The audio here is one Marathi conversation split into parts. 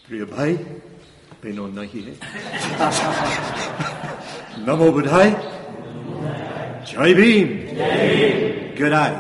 प्रिय भाई बहनों नहीं है नमो बुद्धाय जय Bhim G'day.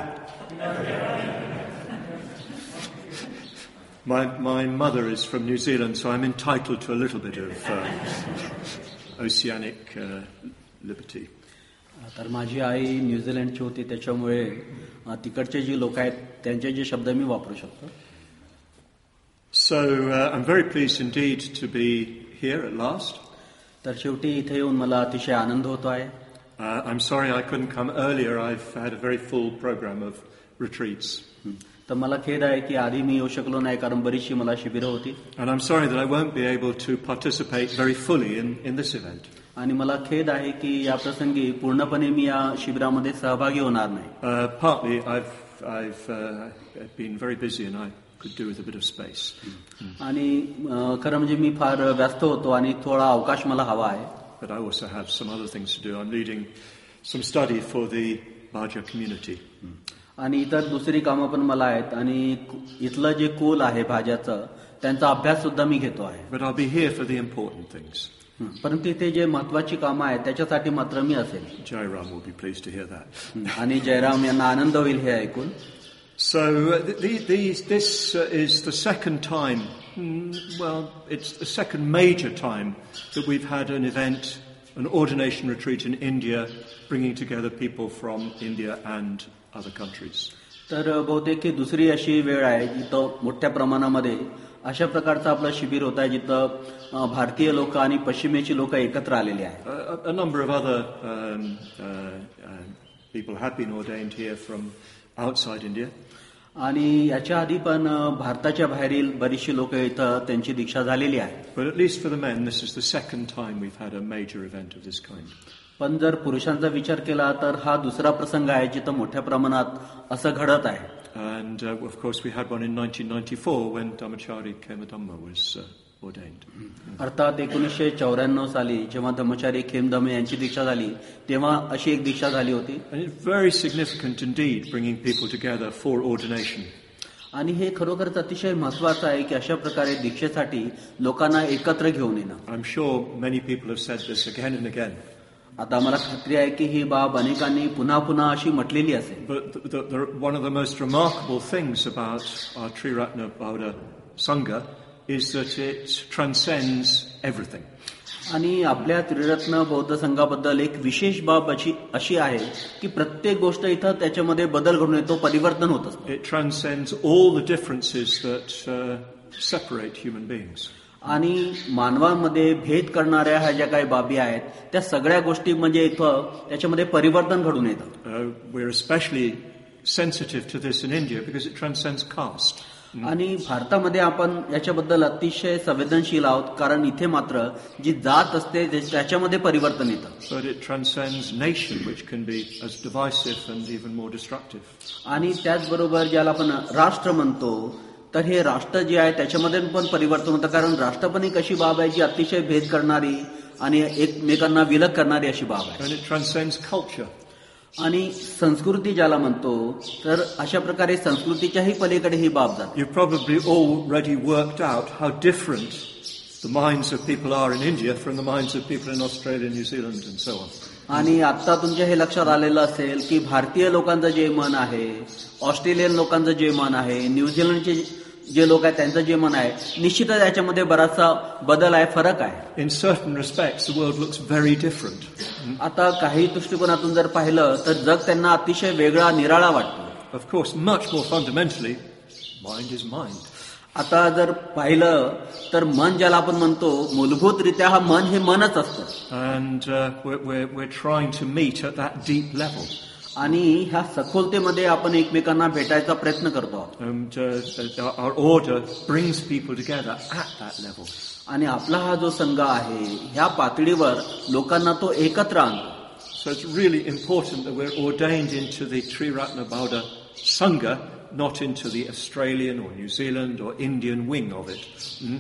My mother is from New Zealand, so I'm entitled to a little bit of oceanic liberty. तर माझी आई न्यूझीलंडची होती, त्याच्यामुळे तिकडचे जे लोक आहेत त्यांचे जे शब्द मी वापरू शकतो. So I'm very pleased indeed to be here at last. तर शेवटी इथे येऊन मला अतिशय आनंद होतो आहे. I'm sorry I couldn't come earlier. I've had a very full program of retreats. तर मला खेद आहे की आधी मी येऊ शकलो नाही, कारण बरीचशी मला शिबिरं होती. And I'm sorry that I won't be able to participate very fully in this event. आणि मला खेद आहे की या प्रसंगी पूर्णपणे मी या शिबिरामध्ये सहभागी होणार नाही. Partly I've been very busy and I could do with a bit of space. आणि खरं म्हणजे मी फार व्यस्त होतो आणि थोडा अवकाश मला हवा आहे. But I also have some other things to do. I'm leading some study for the Bhaja community. आणि इतर दुसरी कामं पण मला आहेत आणि इथलं जे कुल आहे भाज्याचं त्यांचा अभ्यास सुद्धा मी घेतो आहे. But I'll be here for the important things. परंतु इथे जे महत्वाची कामं आहेत त्याच्यासाठी मात्र मी असेल. Jairam will be pleased to hear that. आणि जयराम यांना आनंद होईल हे ऐकून. So this is the second time, well, it's the second major time that we've had an event, an ordination retreat in India, bringing together people from India and other countries. तर बहुतेक ही दुसरी अशी वेळ आहे जिथं मोठ्या प्रमाणामध्ये अशा प्रकारचं आपलं शिबिर होत आहे जिथं भारतीय लोक आणि पश्चिमेची लोक एकत्र आलेले आहेत. A number of other people have been ordained here from outside India. आणि याच्या आधी पण भारताच्या बाहेरील बरीचशी लोक इथं त्यांची दीक्षा झालेली आहे. But at least for the men, this is the second time we've had a major event of this kind. पण जर पुरुषांचा विचार केला तर हा दुसरा प्रसंग आहे जिथं मोठ्या प्रमाणात असं घडत आहे. And of course we had one in 1994 when Dhammachari Khemadhamma was ordained. अर्थात 1994 साली जेव्हा धम्मचारी खेमधम्म यांची दीक्षा झाली तेव्हा अशी एक दीक्षा झाली होती. And it's very significant indeed bringing people together for ordination. आणि हे खरोखरच अतिशय महत्वाचं आहे की अशा प्रकारे दीक्षेसाठी लोकांना एकत्र घेऊन येणं. I'm sure many people have said this again and again. आता मला खात्री आहे की ही बाब अनेकांनी पुन्हा पुन्हा अशी म्हटलेली असेल. But one of the most remarkable things about our Triratna Bauddha Sangha is that it transcends everything. आणि आपल्या त्रिरत्न बौद्ध संघाबद्दल एक विशेष बाब अशी आहे की प्रत्येक गोष्ट इथं त्याच्यामध्ये बदल घडून येतो, परिवर्तन होत असतं. It transcends all the differences that separate human beings. आणि मानवांमध्ये भेद करणाऱ्या ह्या ज्या काही बाबी आहेत त्या सगळ्या गोष्टी म्हणजे इथं त्याच्यामध्ये परिवर्तन घडून येतं. We're especially sensitive to this in India because it transcends caste. आणि भारतामध्ये आपण याच्याबद्दल अतिशय संवेदनशील आहोत कारण इथे मात्र जी जात असते त्याच्यामध्ये परिवर्तन येतं. But it transcends nation, which can be as divisive and even more destructive. आणि त्याचबरोबर ज्याला आपण राष्ट्र म्हणतो तर हे राष्ट्र जे आहे त्याच्यामध्ये पण परिवर्तन होतं, कारण राष्ट्र पण एक अशी बाब आहे जी अतिशय भेद करणारी आणि एकमेकांना विलग करणारी अशी बाब आहे. And it transcends culture. आणि संस्कृती ज्याला म्हणतो तर अशा प्रकारे संस्कृतीच्याही पलीकडे ही बाब जाते. You've probably already worked out how different the minds of people are in India from the minds of people in Australia, New Zealand and so on. आणि आता तुमच्या हे लक्षात आलेलं असेल की भारतीय लोकांचं जे मन आहे, ऑस्ट्रेलियन लोकांचं जे मन आहे, न्यूझीलंडचे जे लोक आहेत त्यांचं जे मन आहे, निश्चितच याच्यामध्ये बराचसा बदल आहे, फरक आहे. In certain respects the world looks very different. आता काही दृष्टिकोनातून जर पाहिलं तर जग त्यांना अतिशय वेगळा निराळा वाटतो. Of course, much more fundamentally, mind is mind. आता जर पाहिलं तर मन ज्याला आपण म्हणतो मूलभूतरित्या हा मन हे मनच असतं. And we're trying to meet at that deep level. आणि ह्या सखोलतेमध्ये आपण एकमेकांना भेटायचा प्रयत्न करतो. And our order brings people together at that level. आणि आपला हा जो संघ आहे ह्या पातळीवर लोकांना तो एकत्र आणतो. So it's really important that we're ordained into the Triratna Bauddha Sangha, not into the Australian or New Zealand or Indian wing of it.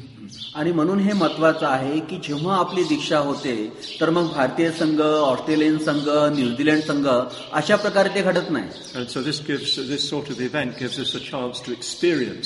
आणि म्हणून हे महत्वाचं आहे की जेव्हा आपली दीक्षा होते तर मग भारतीय संघ, ऑस्ट्रेलियन संघ, न्यूझीलंड संघ अशा प्रकारे ते घडत नाही. And so this sort of event gives us a chance to experience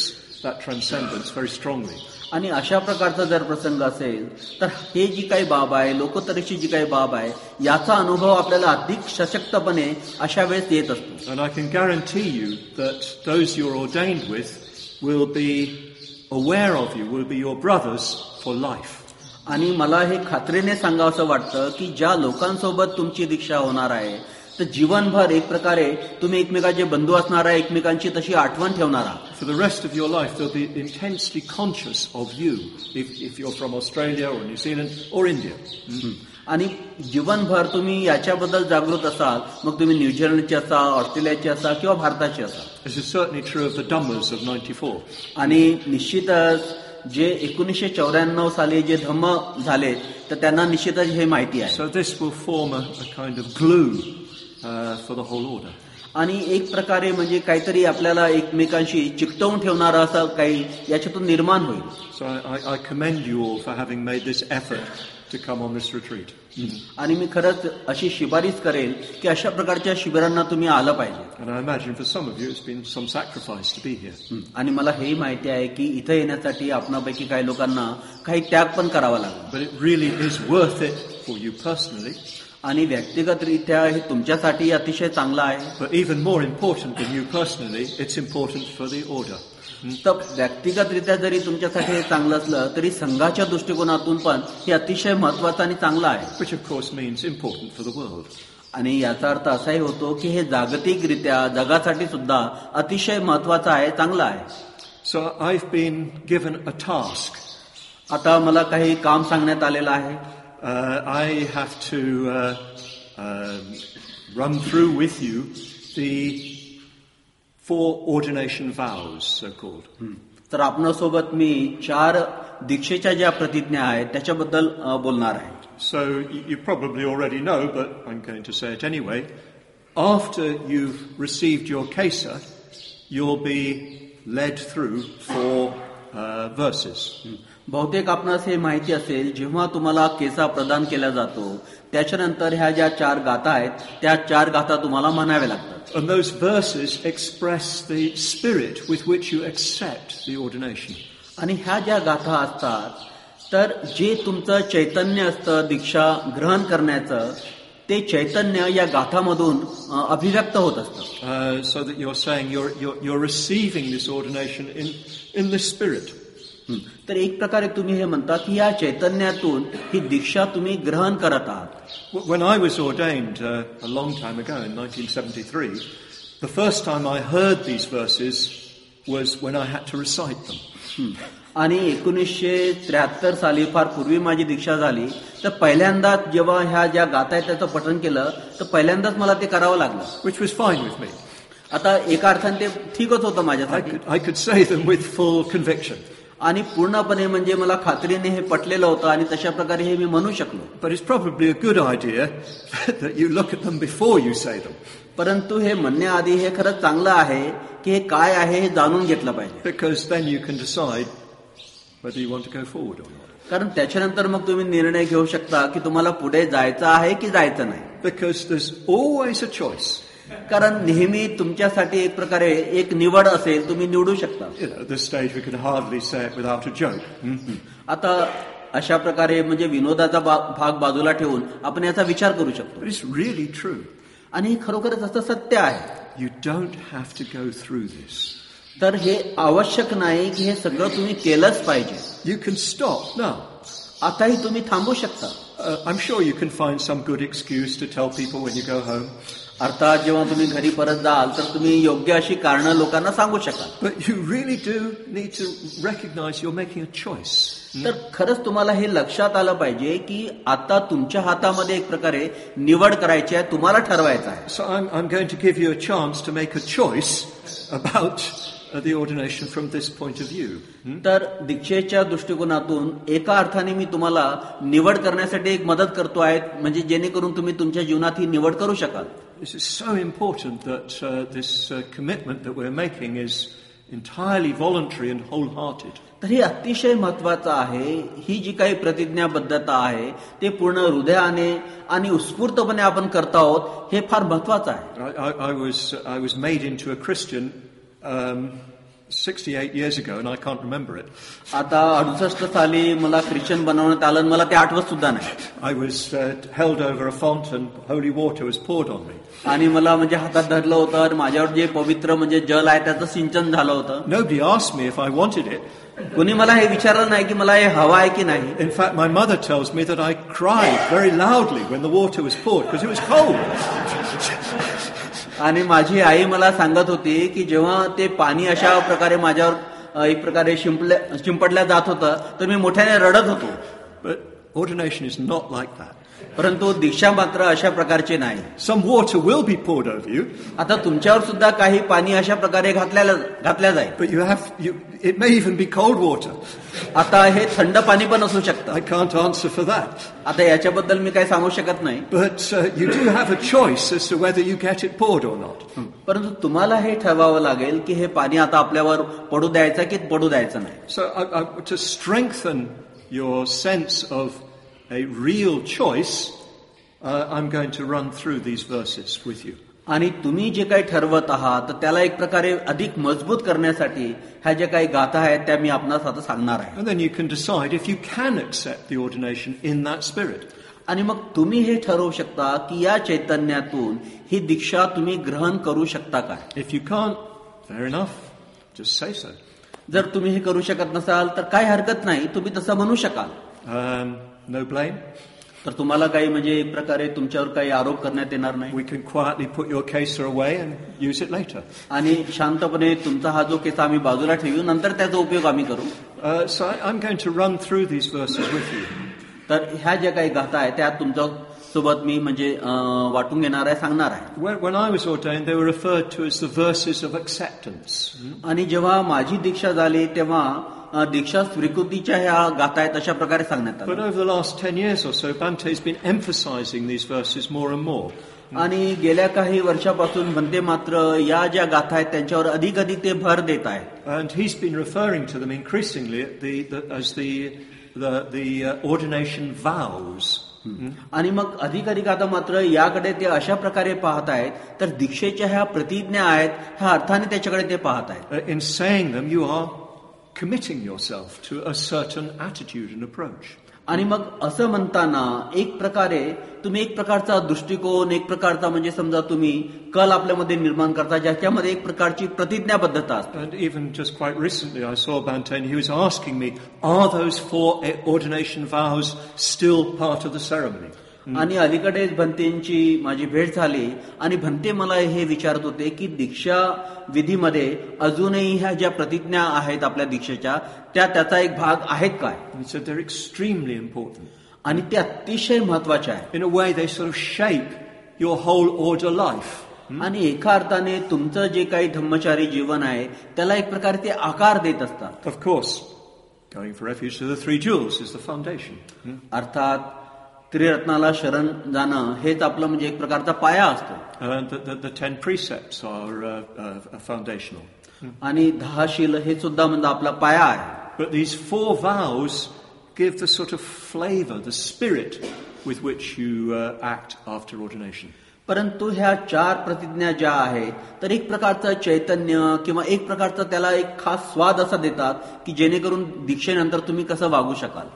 that transcendence very strongly. आणि अशा प्रकारचा जर प्रसंग असेल तर हे जी काही बाब आहे, लोकोत्तरेची जी काही बाब आहे, याचा अनुभव आपल्याला अधिक सशक्तपणे अशा वेळेस येत असतो. And I can guarantee you that those you're ordained with will be aware of you, will be your brothers for life. आणि मला हे खात्रीने सांगावंसं वाटतं की ज्या लोकांसोबत तुमची दीक्षा होणार आहे तर जीवनभर एक प्रकारे तुम्ही एकमेकांचे बंधू असणार आहे, एकमेकांची तशी आठवण ठेवणार आहात. For the rest of your life, they'll be intensely conscious of you if you're from Australia or New Zealand or India. आणि जीवनभर तुम्ही याच्याबद्दल जागृत असाल, मग तुम्ही न्यूझीलंडचे असा, ऑस्ट्रेलियाचे असा किंवा भारताचे असा. This is certainly true of the Dhammas of 94. आणि निश्चितच जे 1994 साली जे धम्म झाले तर त्यांना निश्चितच हे माहिती आहे. So this will form a kind of glue for the whole order. आणि एक प्रकारे म्हणजे काहीतरी आपल्याला एकमेकांशी चिकटवून ठेवणारं असं काही याच्यातून निर्माण होईल. So I commend you all for having made this effort to come on this retreat. आणि मी खरंच अशी शिफारिश करेल की अशा प्रकारच्या शिबिरांना तुम्ही आलं पाहिजे. And I imagine for some of you it's been some sacrifice to be here. आणि मला हेही माहिती आहे की इथं येण्यासाठी आपणापैकी काही लोकांना काही त्याग पण करावा लागला. But it really is worth it for you personally. आणि व्यक्तिगतरित्या हे तुमच्यासाठी अतिशय चांगलं आहे. But even more important than you personally, it's important for the order. तर व्यक्तिगतरित्या जरी तुमच्यासाठी हे चांगलं असलं तरी संघाच्या दृष्टिकोनातून पण हे अतिशय महत्वाचं आणि चांगलं आहे. Which of course means important for the world. आणि याचा अर्थ असाही होतो की हे जागतिकरित्या जगासाठी सुद्धा अतिशय महत्वाचं आहे, चांगलं आहे. So I've been given a task. आता मला काही काम सांगण्यात आलेलं आहे. I have to run through with you the 4 ordination vows, so-called. तर आपणासोबत मी 4 दीक्षेच्या ज्या प्रतिज्ञा आहेत त्याच्याबद्दल बोलणार आहे. So you probably already know, but I'm going to say it anyway. After you've received your kesa, you'll be led through 4 verses. बहुतेक आपणास हे माहिती असेल, जेव्हा तुम्हाला केसा प्रदान केला जातो त्याच्यानंतर ह्या ज्या 4 गाथा आहेत त्या 4 गाथा तुम्हाला म्हणाव्या लागतात. And those verses express the spirit with which you accept the ordination. आणि ह्या ज्या गाथा असतात तर जे तुमचं चैतन्य असतं दीक्षा ग्रहण करण्याचं, ते चैतन्य या गाथामधून अभिव्यक्त होत असतं. So that you're saying you're receiving this ordination in the spirit. तर एक प्रकारे तुम्ही हे म्हणता की या चैतन्यातून ही दीक्षा तुम्ही ग्रहण करत आहात. When I was ordained a long time ago in 1973, the first time I heard these verses was when I had to recite them. आणि 1973 साली फार पूर्वी माझी दीक्षा झाली तर पहिल्यांदा जेव्हा ह्या ज्या गाथा आहेत त्याचं पठण केलं तर पहिल्यांदाच मला ते करावं लागलं. Which was fine with me. आता एका अर्थाने ते ठीकच होतं माझ्यासाठी. I could say them with full conviction. आणि पूर्णपणे म्हणजे मला खात्रीने हे पटलेलं होतं आणि तशा प्रकारे हे मी म्हणू शकलो. But it's probably a good idea that you look at them before you say them. परंतु हे म्हणण्याआधी हे खरंच चांगलं आहे की हे काय आहे हे जाणून घेतलं पाहिजे. Because then you can decide whether you want to go forward or not. कारण त्याच्यानंतर मग तुम्ही निर्णय घेऊ शकता की तुम्हाला पुढे जायचं आहे की जायचं नाही. Because there's always a choice. कारण नेहमी तुमच्यासाठी एक प्रकारे एक निवड असेल, तुम्ही निवडू शकता. At this stage we can hardly say it without a joke. आता अशा प्रकारे म्हणजे विनोदाचा भाग बाजूला ठेवून आपण याचा विचार करू शकतो. But it's really true. आणि खरोखरच असं सत्य आहे. You don't have to go through this. तर हे आवश्यक नाही की हे सगळं तुम्ही केलंच पाहिजे. You can stop now. आताही तुम्ही थांबू शकता. I'm sure you can find some good excuse to tell people when you go home. अर्थात जेव्हा तुम्ही घरी परत जाल तर तुम्ही योग्य अशी कारणं लोकांना सांगू शकाल. But you really do need to recognize you're making a choice. तर खरंच तुम्हाला हे लक्षात आलं पाहिजे की आता तुमच्या हातामध्ये एक प्रकारे निवड करायची आहे, तुम्हाला ठरवायचं आहे. So I'm going to give you a chance to make a choice about the ordination from this point of view. तर दीक्षेच्या दृष्टिकोनातून एका अर्थाने मी तुम्हाला निवड करण्यासाठी एक मदत करतो आहे, म्हणजे जेणेकरून तुम्ही तुमच्या जीवनात ही निवड करू शकाल. This is so important that this commitment that we're making is entirely voluntary and wholehearted. तर हे अतिशय महत्वाचं आहे. ही जी काही प्रतिज्ञाबद्धता आहे ते पूर्ण हृदयाने आणि उत्स्फूर्तपणे आपण करत आहोत, हे फार महत्वाचं आहे. I was made into a Christian 68 years ago, and I can't remember it. आता 68 साली मला ख्रिश्चन बनवण्यात आलं आणि मला ते आठवत सुद्धा नाही. I was held over a font and holy water was poured on me. आणि मला म्हणजे हातात धरलं होतं आणि माझ्यावर जे पवित्र म्हणजे जल आहे त्याचं सिंचन झालं होतं. Nobody asked me if I wanted it. कोणी मला हे विचारलं नाही की मला हे हवं आहे की नाही. In fact, my mother tells me that I cried very loudly when the water was poured because it was cold. आणि माझी आई मला सांगत होती की जेव्हा ते पाणी अशा प्रकारे माझ्यावर एक प्रकारे शिंपडल्या जात होतं तर मी मोठ्याने रडत होतो. But ordination is not like that. परंतु दीक्षा मात्र अशा प्रकारची नाही. Some water will be poured over you. आता तुमच्यावर सुद्धा काही पाणी अशा प्रकारे घातल्या जाईल. But it may even be cold water. आता हे थंड पाणी पण असू शकतं. I can't answer for that. आता याच्याबद्दल मी काही सांगू शकत नाही. But you do have a choice as to whether you get it poured or not. परंतु तुम्हाला हे ठरवावं लागेल की हे पाणी आता आपल्यावर पडू द्यायचं की पडू द्यायचं नाही. So to strengthen your sense of a real choice, I'm going to run through these verses with you. आणि तुम्ही जे काही ठरवत आहात तर त्याला एक प्रकारे अधिक मजबूत करण्यासाठी ह्या ज्या काही गाथा आहेत त्या मी आपणास आता सांगणार आहे. And then you can decide if you can accept the ordination in that spirit. आणि मग तुम्ही हे ठरवू शकता की या चैतन्यातून ही दीक्षा तुम्ही ग्रहण करू शकता का. If you can't, fair enough, just say so. जर तुम्ही हे करू शकत नसाल तर काही हरकत नाही, तुम्ही तसं म्हणू शकाल. No blame. तर तुम्हाला काही म्हणजे एक प्रकारे तुमच्यावर काही आरोप करण्यात येणार नाही. We can quietly put your case away and use it later. आणि शांतपणे तुमचा हा जो केस आम्ही बाजूला ठेवू, नंतर त्याचा उपयोग आम्ही करू. So I'm going to run through these verses with you. तर ह्या ज्या काही गाथा आहेत त्या तुमच्या सोबत मी म्हणजे वाटून घेणार आहे, सांगणार आहे. When I was ordained, they were referred to as the verses of acceptance. आणि जेव्हा माझी दीक्षा झाली तेव्हा दीक्षा स्वीकृतीच्या ह्या गाथा आहेत अशा प्रकारे सांगण्यात आलं. But over the last 10 years or so, Bhante has been emphasizing these verses more and more. आणि गेल्या काही वर्षापासून म्हणते मात्र या ज्या गाथा आहेत त्यांच्यावर अधिक ते भर देत आहे. And he's been referring to them increasingly as the ordination vows. आणि मग अधिक आता मात्र याकडे ते अशा प्रकारे पाहत आहेत तर दीक्षेच्या ह्या प्रतिज्ञा आहेत ह्या अर्थाने त्याच्याकडे ते पाहत आहेत. In saying them, you are committing yourself to a certain attitude and approach. आणि मग असं म्हणताना एक प्रकारे तुम्ही एक प्रकारचा दृष्टिकोन, एक प्रकारचा म्हणजे समजा तुम्ही कल आपल्यामध्ये निर्माण करता ज्याच्यामध्ये एक प्रकारची प्रतिज्ञाबद्धता असते. And even just quite recently I saw Bhante and he was asking me, are those 4 ordination vows still part of the ceremony? आणि अलीकडेच भंतेंची माझी भेट झाली आणि भंते मला हे विचारत होते की दीक्षा विधीमध्ये अजूनही ह्या ज्या प्रतिज्ञा आहेत आपल्या दीक्षेच्या त्याचा एक भाग आहेत काय. He said they're extremely important. आणि ते अतिशय महत्वाचे आहे. In a way they sort of shape your whole order life. आणि एका अर्थाने तुमचं जे काही धम्मचारी जीवन आहे त्याला एक प्रकारे ते आकार देत असतात. Of course, going for refuge to the 3 jewels is the foundation. अर्थात त्रिरत्नाला शरण जाणं हेच आपलं म्हणजे एक प्रकारचा पाया असतो. The 10 precepts are foundational. आणि 10 शील हे सुद्धा म्हणजे आपला पाया आहे. But these 4 vows give the sort of flavor, the spirit with which you act after ordination. परंतु ह्या 4 प्रतिज्ञा ज्या आहेत तर एक प्रकारचं चैतन्य किंवा एक प्रकारचा त्याला एक खास स्वाद असा देतात की जेणेकरून दीक्षेनंतर तुम्ही कसं वागू शकाल.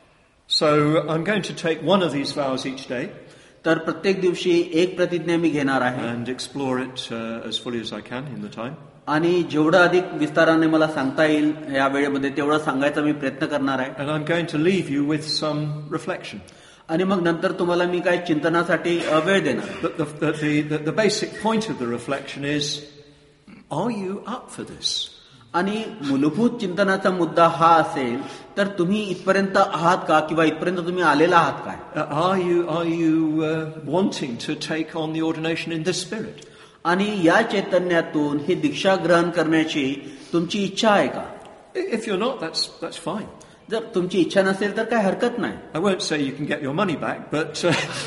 So I'm going to take one of these vows each day. तर प्रत्येक दिवशी एक प्रतिज्ञा मी घेणार आहे. And explore it as fully as I can in the time. आणि जेवढं अधिक विस्ताराने मला सांगता येईल या वेळेमध्ये तेवढं सांगायचा मी प्रयत्न करणार आहे. And I'm going to leave you with some reflection. आणि मग नंतर तुम्हाला मी काही चिंतनासाठी वेळ देणार. The basic point of the reflection is, are you up for this? आणि मूलभूत चिंतनाचा मुद्दा हा असेल तर तुम्ही इथपर्यंत आहात का किंवा इथपर्यंत तुम्ही आलेला आहात काय. Are you wanting to take on the ordination in this spirit? आणि या चैतन्यातून ही दीक्षा ग्रहण करण्याची तुमची इच्छा आहे का. If you're not, that's fine. जर तुमची इच्छा नसेल तर काय हरकत नाही. I won't say you can get your money back, but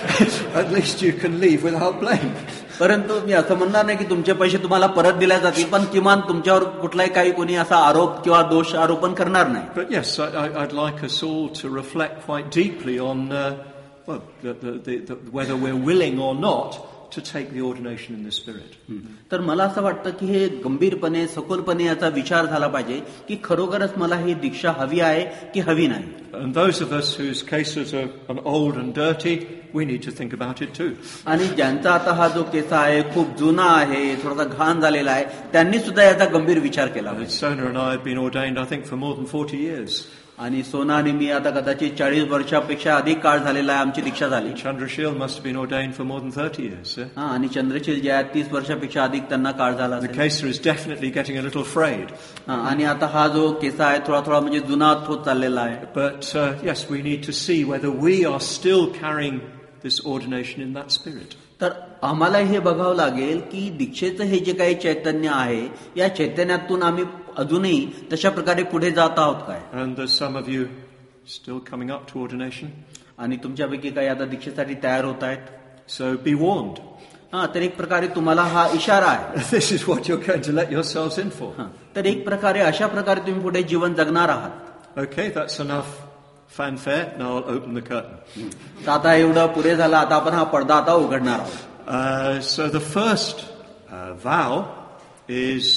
at least you can leave without blame. परंतु मी असं म्हणणार नाही की तुमचे पैसे तुम्हाला परत दिले जातील, पण किमान तुमच्यावर कुठलाही काही कोणी असा आरोप किंवा दोष आरोपण करणार नाही. But yes, I'd like us all to reflect quite deeply on whether we're willing or not to take the ordination in the Spirit. तर मला असं वाटतं की हे गंभीरपणे सखोलपणे याचा विचार झाला पाहिजे की खरोखरच मला ही दीक्षा हवी आहे की हवी नाही. And those of us whose cases are old and dirty, we need to think about it too. आणि ज्यांचा आता हा जो केस आहे खूप जुना आहे, थोडासा घाण झालेला आहे, त्यांनी सुद्धा याचा गंभीर विचार केला पाहिजे. Sona and I have been ordained, I think, for more than 40 years. आणि सोना आणि मी आता कदाचित 40 वर्षापेक्षा अधिक काळ झालेला आहे आमची दीक्षा झाली. Chandrashil must have been ordained for more than 30 years. आणि चंद्रशील जे आहेत 30 वर्षापेक्षा अधिक त्यांना काळ झाला The असेल. Kesar is definitely getting a little frayed. आणि आता हा जो केसा आहे थोडा थोडा म्हणजे जुना होत चाललेला आहे. But yes, we need to see whether we are still carrying this ordination in that spirit. तर आम्हाला हे बघावं लागेल की दीक्षेचं हे जे काही चैतन्य आहे या चैतन्यातून आम्ही अजूनही तशा प्रकारे पुढे जात आहोत काय. And there's some of you still coming up to ordination. आणि तुमच्यापैकी काही आता दीक्षेसाठी तयार होत आहेत. So be warned. तर एक प्रकारे तुम्हाला हा इशारा आहे. This is what you're going to let yourselves in for. तर एक प्रकारे अशा प्रकारे तुम्ही पुढे जीवन जगणार आहात. Okay, that's enough fanfare. Now I'll open the curtain. तर आता एवढं पुरे झालं, आता आपण हा पडदा आता उघडणार आहोत. So the first vow is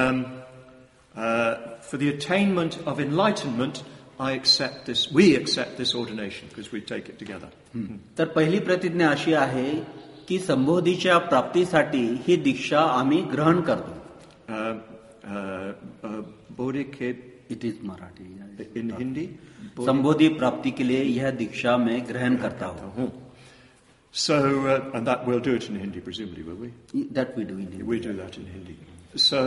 for the attainment of enlightenment, we accept this ordination because we take it together. तर पहिली प्रतिज्ञा अशी आहे की संबोधीच्या प्राप्तीसाठी ही दीक्षा आम्ही ग्रहण करतो. बोधि के it is Marathi in Hindi. संबोधि प्राप्ति के लिए यह दीक्षा में ग्रहण करता हूँ. So and that we'll do it in Hindi, presumably, will we? That we do in Hindi. We do that in Hindi. So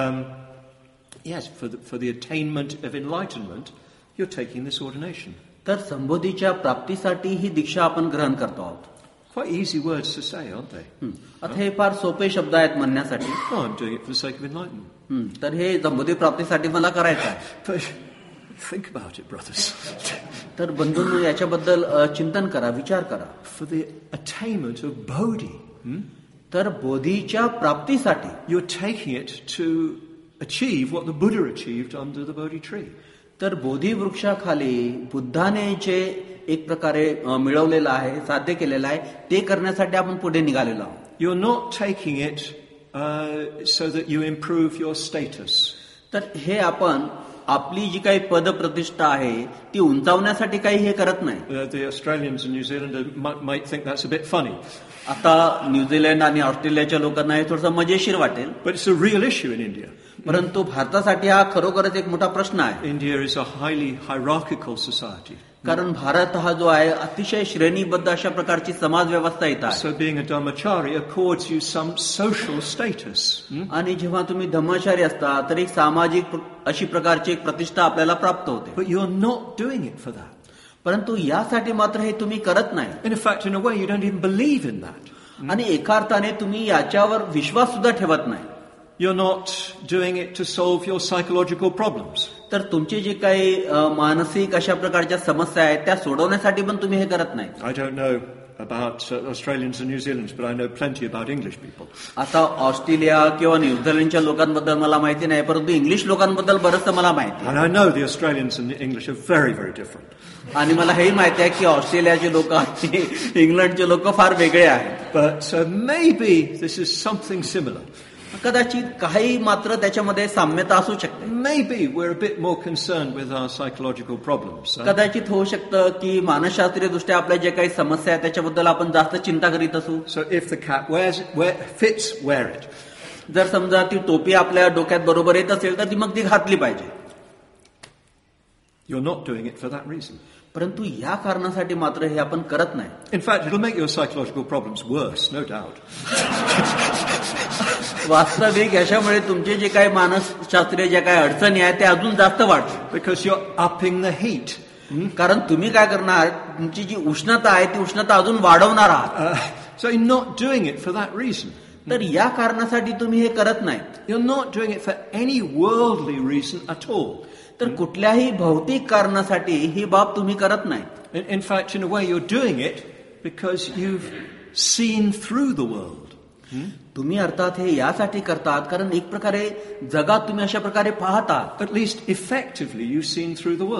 yes, for the attainment of enlightenment, you're taking this ordination. तर संबोधीच्या प्राप्तीसाठी ही दीक्षा आपण ग्रहण करतो आहोत. Quite easy words to say, aren't they? आता हे फार सोपे शब्द आहेत म्हणण्यासाठी. No, I'm doing it for the sake of enlightenment. तर हे संबोधी प्राप्तीसाठी मला करायचं आहे. But think about it, brothers. तर बंधूंनो याच्याबद्दल चिंतन करा, विचार करा. For the attainment of bodhi. तर बोधीच्या प्राप्तीसाठी You're taking it to achieve what the Buddha achieved under the Bodhi tree. तर बोधी वृक्षाखाली बुद्धाने जे एक प्रकारे मिळवलेलं आहे, साध्य केलेलं आहे, ते करण्यासाठी आपण पुढे निघालेलो आहोत. You're not taking it so that you improve your status. तर हे आपण आपली जी काही पद प्रतिष्ठा आहे ती उंचावण्यासाठी काही हे करत नाही. The Australians and New Zealanders might think that's a bit funny. आता न्यूझीलंड आणि ऑस्ट्रेलियाच्या लोकांना हे थोडंसं मजेशीर वाटेल. But it's a real issue in India. परंतु भारतासाठी हा खरोखरच एक मोठा प्रश्न आहे. India is a highly hierarchical society. कारण भारत हा जो आहे अतिशय श्रेणीबद्ध अशा प्रकारची समाज व्यवस्था इथं आहे. So being a Dhammachari accords you some social status. आणि जेव्हा तुम्ही धम्मचारी असता तर एक सामाजिक अशी प्रकारची एक प्रतिष्ठा आपल्याला प्राप्त होते. But you're not doing it for that. परंतु यासाठी मात्र हे तुम्ही करत नाही. In fact, in a way, you don't even believe in that. आणि एका अर्थाने तुम्ही याच्यावर विश्वास सुद्धा ठेवत नाही. You're not doing it to solve your psychological problems. तर तुमचे जे काही मानसिक अशा प्रकारच्या समस्या आहेत त्या सोडवण्यासाठी पण तुम्ही हे करत नाही. I don't know about Australians and New Zealanders, but I know plenty about English people. आता ऑस्ट्रेलिया किंवा न्यूझीलंडच्या लोकांबद्दल मला माहिती नाही, परंतु इंग्लिश लोकांबद्दल बरंचसं मला माहिती आहे. And I know the Australians and the English are very, very different. आणि मला हेही माहिती आहे की ऑस्ट्रेलियाचे लोक आणि इंग्लंडचे लोक फार वेगळे आहेत. But maybe this is something similar. कदाचित काही मात्र त्याच्यामध्ये साम्यता असू शकते. Maybe we're a bit more concerned with our psychological problems. कदाचित होऊ शकतं की मानसशास्त्रीय दृष्ट्या आपल्या जे काही समस्या आहेत त्याच्याबद्दल आपण जास्त चिंता करीत असू. So if the cap fits, wear it. जर समजा ती टोपी आपल्या डोक्यात बरोबर येत असेल तर ती मग ती घातली पाहिजे. You're not doing it for that reason. परंतु या कारणासाठी मात्र हे आपण करत नाही. In fact, it'll make your psychological problems worse, no doubt. वास्तविक याच्यामुळे तुमचे जे काही मानसशास्त्रीय ज्या काही अडचणी आहेत त्या अजून जास्त वाढतील. Because you're upping the heat. कारण तुम्ही काय करणार, तुमची जी उष्णता आहे ती उष्णता अजून वाढवणार आहात. So you're not doing it for that reason. तर या कारणासाठी तुम्ही हे करत नाहीत. You're not doing it for any worldly reason at all. तर कुठल्याही भौतिक कारणासाठी ही बाब तुम्ही करत नाही. In fact, in a way, you're doing it because you've seen through the world. तुम्ही अर्थात हे यासाठी करतात कारण एक प्रकारे जगात तुम्ही अशा प्रकारे पाहता. At least effectively, you've seen through the world.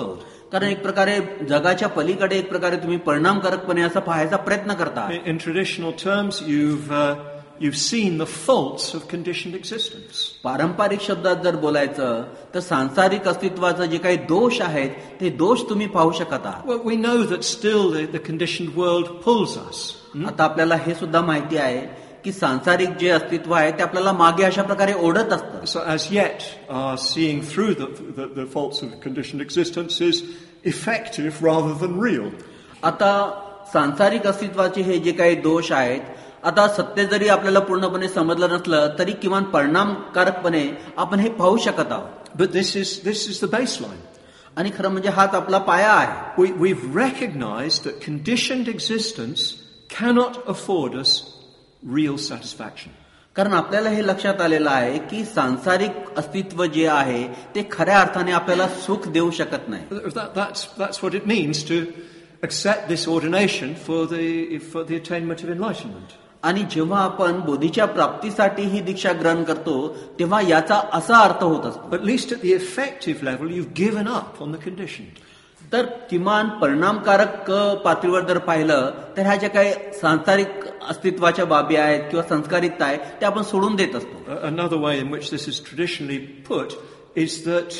कारण एक प्रकारे जगाच्या पलीकडे एक प्रकारे तुम्ही परिणामकारकपणे असं पाहायचा प्रयत्न करता. In traditional terms, you've seen the faults of conditioned existence. पारंपरिक शब्दात जर बोलायचं तर सांसारिक अस्तित्वाचं जे काही दोष आहेत ते दोष तुम्ही पाहू शकत आहात. Well, we know that still the conditioned world pulls us. आता आपल्याला हे सुद्धा माहिती आहे की सांसारिक जे अस्तित्व आहे ते आपल्याला मागे अशा प्रकारे ओढत असतं. So as yet, seeing through the faults of conditioned existence is effective rather than real. आता सांसारिक अस्तित्वाचे हे जे काही दोष आहेत, आता सत्य जरी आपल्याला पूर्णपणे समजलं नसलं तरी किमान परिणामकारकपणे आपण हे पाहू शकत आहोत. But this is the baseline. आणि खरं म्हणजे हाच आपला पाया आहे. We've recognized that conditioned existence cannot afford us real satisfaction. कारण आपल्याला हे लक्षात आलेलं आहे की सांसारिक अस्तित्व जे आहे ते खऱ्या अर्थाने आपल्याला सुख देऊ शकत नाही. That's what it means to accept this ordination for the attainment of enlightenment. आणि जेव्हा आपण बोधीच्या प्राप्तीसाठी ही दीक्षा ग्रहण करतो तेव्हा याचा असा अर्थ होत असतो. At least at the effective level, you've given up on the conditioned. तर किमान परिणामकारक पातळीवर जर पाहिलं तर ह्या ज्या काही सांसारिक अस्तित्वाच्या बाबी आहेत किंवा संस्कारिकता आहे ते आपण सोडून देत असतो. Another way in which this is traditionally put is that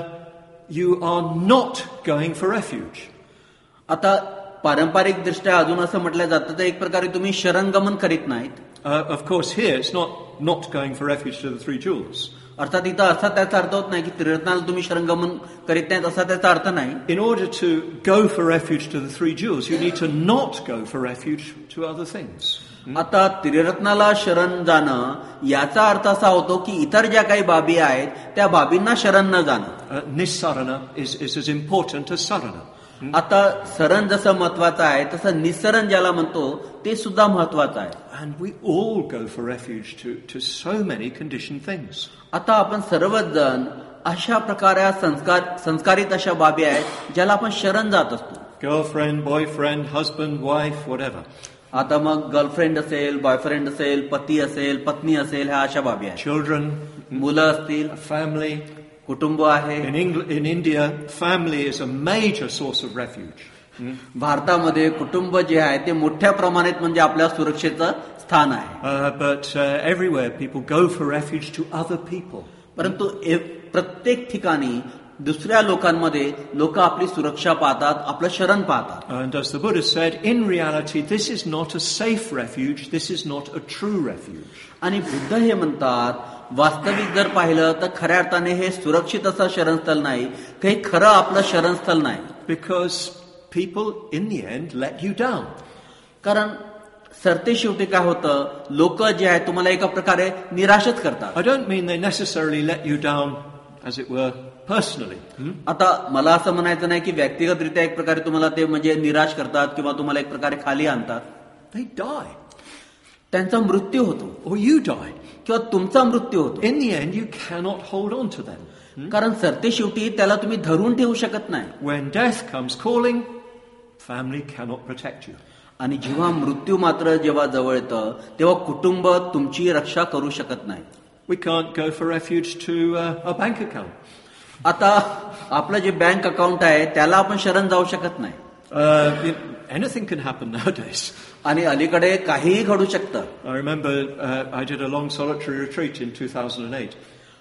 you are not going for refuge. आता पारंपरिक दृष्ट्या अजून असं म्हटलं जातं तर एक प्रकारे तुम्ही शरणगमन करीत नाहीत. Of course, here it's not going for refuge to the three jewels. अर्थात इथं असा त्याचा अर्थ होत नाही की त्रिरत्नाला तुम्ही शरणगमन करीत नाहीत असा त्याचा अर्थ नाही. In order to go for refuge to the three jewels, you need to not go for refuge to other things. आता त्रिरत्नाला शरण जाणं याचा अर्थ असा होतो की इतर ज्या काही बाबी आहेत त्या बाबींना शरण न जाणं. Nissarana is as important as sarana. आता सरण जसं महत्वाचं आहे तसं निसरण ज्याला म्हणतो ते सुद्धा महत्वाचं आहे. And we all go for refuge to so many conditioned things. आता आपण सर्वच जण अशा प्रकारे संस्कारित अशा बाबी आहेत ज्याला आपण शरण जात असतो. Girlfriend, boyfriend, husband, wife, whatever. आता मग गर्लफ्रेंड असेल, बॉयफ्रेंड असेल, पती असेल, पत्नी असेल, ह्या अशा बाबी आहेत. Children, मुलं असतील, family. कुटुंब आहे. In India, family is a major source of refuge. भारतामध्ये कुटुंब जे आहे ते मोठ्या प्रमाणात म्हणजे आपल्या सुरक्षेचं स्थान आहे. But everywhere people go for refuge to other people. परंतु प्रत्येक ठिकाणी दुसऱ्या लोकांमध्ये लोक आपली सुरक्षा पाहतात, आपलं शरण पाहतात. And as the Buddha said, in reality, this is not a safe refuge. This is not a true refuge. आणि बुद्ध हे म्हणतात वास्तविक जर पाहिलं तर खऱ्या अर्थाने हे सुरक्षित असं शरणस्थळ नाही, काही खरं आपलं शरणस्थळ नाही. Because people in the end let you down. कारण सरते शेवटी काय होतं, लोक जे आहेत तुम्हाला एका प्रकारे निराशच करतात. I don't mean they necessarily let you down, as it were, personally. आता मला असं म्हणायचं नाही की व्यक्तिगतरित्या एक प्रकारे तुम्हाला ते म्हणजे निराश करतात किंवा तुम्हाला एक प्रकारे खाली आणतात. They die. त्यांचा मृत्यू होतो. Or you die. किंवा तुमचा मृत्यू होतो. In the end, you cannot hold on to them. कारण सरते शेवटी त्याला तुम्ही धरून ठेवू शकत नाही. When death comes calling, family cannot protect you. आणि जेव्हा मृत्यू मात्र जेव्हा जवळ येतं तेव्हा कुटुंब तुमची रक्षा करू शकत नाही. We can't go for refuge to a bank account. आता आपलं जे बँक अकाउंट आहे त्याला आपण शरण जाऊ शकत नाही. Anything can happen nowadays. आणि अलीकडे काहीही घडू शकतं. I remember I did a long solitary retreat in 2008.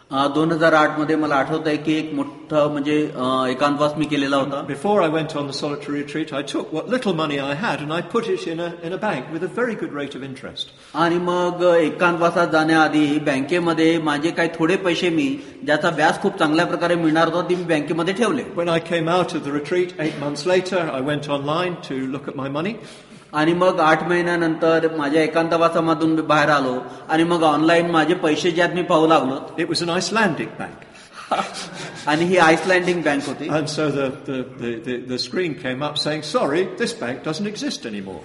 2008 मध्ये मला आठवत आहे की एक मोठं म्हणजे एकांतवास मी केलेला होता. Before I went on the solitary retreat, I took what little money I had and I put it in a bank with a very good rate of interest. आणि मग एकांतवासात जाण्याआधी बँकेमध्ये माझे काही थोडे पैसे मी ज्याचा व्याज खूप चांगल्या प्रकारे मिळणार होता ते मी बँकेमध्ये ठेवले. When I came out of the retreat 8 months later, I went online to look at my money. आणि मग 8 महिन्यानंतर माझ्या एकांतवासामधून मी बाहेर आलो आणि मग ऑनलाईन माझे पैसे जे आहेत मी पाहू लागलो. It was an Icelandic bank. आणि ही आइसलँडिक बँक होती. And so the screen came up saying, sorry, this bank doesn't exist anymore.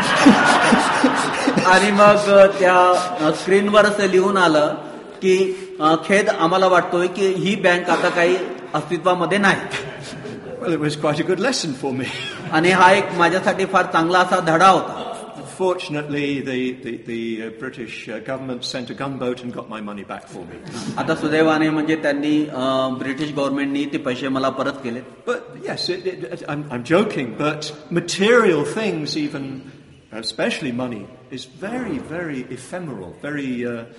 आणि मग त्या स्क्रीनवर असं लिहून आलं की खेद आम्हाला वाटतोय की ही बँक आता काही अस्तित्वामध्ये नाही. Well, it was quite a good lesson for me. आणि हा एक माझ्यासाठी फार चांगला असा धडा होता. Unfortunately, the British government sent a gunboat and got my money back for me. आता सुदैवाने म्हणजे त्यांनी ब्रिटिश गव्हर्नमेंटनी ते पैसे मला परत केले. But yes, I'm joking, but material things, even especially money, is very, very ephemeral, very...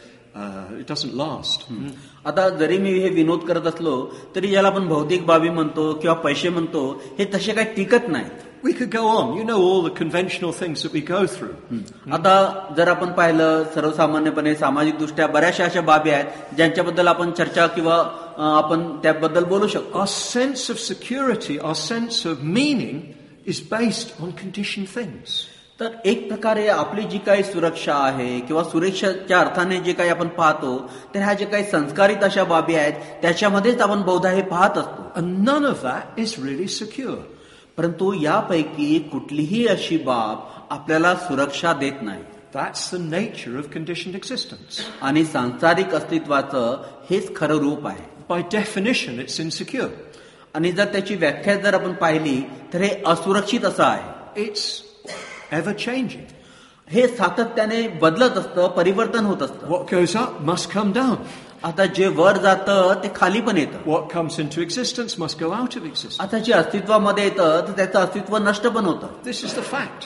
it doesn't last. आता जरी मी हे विनोद करत असलो तरी ज्याला आपण भौतिक बाबी म्हणतो किंवा पैसे म्हणतो हे तसे काही टिकत नाहीत. We could go on. You know all the conventional things that we go through. आता जर आपण पाहिलं सर्वसामान्यपणे सामाजिक दृष्ट्या बऱ्याचशा अशा बाबी आहेत ज्यांच्याबद्दल आपण चर्चा किंवा आपण त्याबद्दल बोलू शकतो. Our sense of security, our sense of meaning is based on conditioned things. तर एक प्रकारे आपली जी काही सुरक्षा आहे किंवा सुरक्षेच्या अर्थाने जे काही आपण पाहतो तर ह्या जे काही संस्कारित अशा बाबी आहेत त्याच्यामध्येच आपण बहुधा हे पाहत असतो. And none of that is really secure. परंतु यापैकी कुठलीही अशी बाब आपल्याला सुरक्षा देत नाही. That's the nature of conditioned existence. आणि सांसारिक अस्तित्वाचं हेच खरं रूप आहे. By definition, it's insecure. आणि जर त्याची व्याख्या जर आपण पाहिली तर हे असुरक्षित असं आहे. It's ever changing. हे सातत्याने बदलत असतं, परिवर्तन होत असतं. What goes up must come down. आता जे वर जातं ते खाली पण येतं. What comes into existence must go out of existence. आता जे अस्तित्वामध्ये येतं तर त्याचं अस्तित्व नष्ट पण होतं. This is the fact.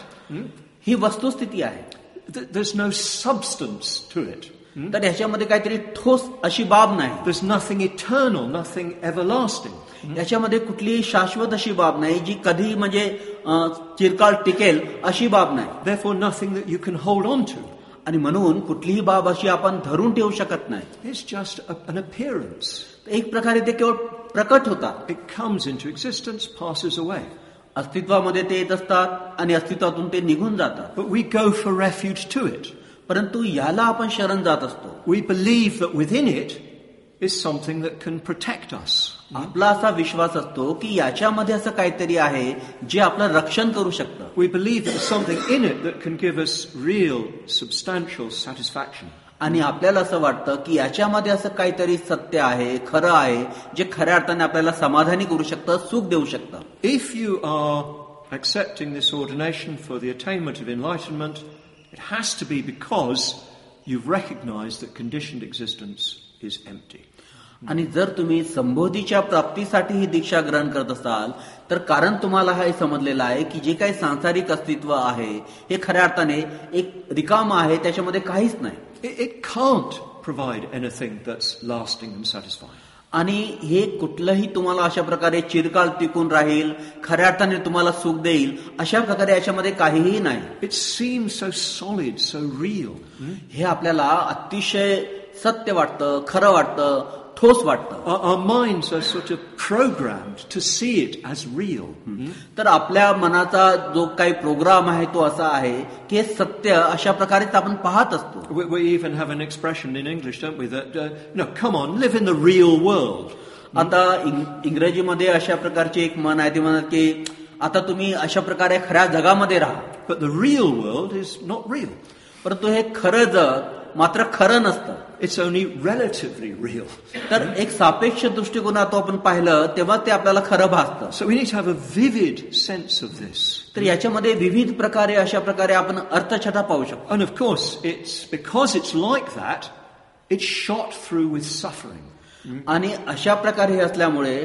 ही वस्तुस्थिती आहे. There's no substance to it. तर ह्याच्यामध्ये काहीतरी ठोस अशी बाब नाही. There's nothing eternal, nothing everlasting. याच्यामध्ये कुठलीही शाश्वत अशी बाब नाही जी कधी म्हणजे चिरकाळ टिकेल अशी बाब नाही. Therefore nothing that you can hold on to. आणि म्हणून कुठलीही बाब अशी आपण धरून ठेवू शकत नाही. It's just an appearance. एक प्रकारे ते केवळ प्रकट होतात. It comes into existence, passes away. अस्तित्वामध्ये ते येत असतात आणि अस्तित्वातून ते निघून जातात. But we go for refuge to it. परंतु याला आपण शरण जात असतो. We believe that within it is something that can protect us. आपला असा विश्वास असतो की याच्यामध्ये असं काहीतरी आहे जे आपलं रक्षण करू शकतं. We believe there's something in it that can give us real, substantial satisfaction. आणि आपल्याला असं वाटतं की याच्यामध्ये असं काहीतरी सत्य आहे, खरं आहे, जे खऱ्या अर्थाने आपल्याला समाधानी करू शकतं, सुख देऊ शकतं. If you are accepting this ordination for the attainment of enlightenment, it has to be because you've recognized that conditioned existence is empty. आणि जर तुम्ही संबोधीच्या प्राप्तीसाठी ही दीक्षा ग्रहण करत असाल तर कारण तुम्हाला हे समजलेलं आहे की जे काही सांसारिक अस्तित्व आहे हे खऱ्या अर्थाने एक रिकाम आहे, त्याच्यामध्ये काहीच नाही. It can't provide anything that's lasting and satisfying. आणि हे कुठलंही तुम्हाला अशा प्रकारे चिरकाल टिकून राहील, खऱ्या अर्थाने तुम्हाला सुख देईल अशा प्रकारे याच्यामध्ये काहीही नाही. It seems so solid, so real. हे आपल्याला अतिशय सत्य वाटतं, खरं वाटतं, ठोस वाटतं. Our minds are sort of programmed to see it as real. तर आपल्या मनाचा जो काही प्रोग्राम आहे तो असा आहे की हे सत्य अशा प्रकारेच आपण पाहत असतो. We even have an expression in English, don't we, that, no, come on, live in the real world. आता इंग्रजीमध्ये अशा प्रकारची एक म्हण आहे, ती म्हणतात की आता तुम्ही अशा प्रकारे खऱ्या जगामध्ये राहा. But the real world is not real. परंतु हे खरं जग मात्र खरं नसतं. It's only relatively real. तर एक सापेक्ष दृष्टिकोनातून आपण पाहिलं तेव्हा ते आपल्याला खरं भासतं. So we need to have a vivid sense of this. तर याच्यामध्ये विविध प्रकारे अशा प्रकारे आपण अर्थछटा पाहू शकतो. And of course, it's because it's like that, it's shot through with suffering. आणि अशा प्रकारे हे असल्यामुळे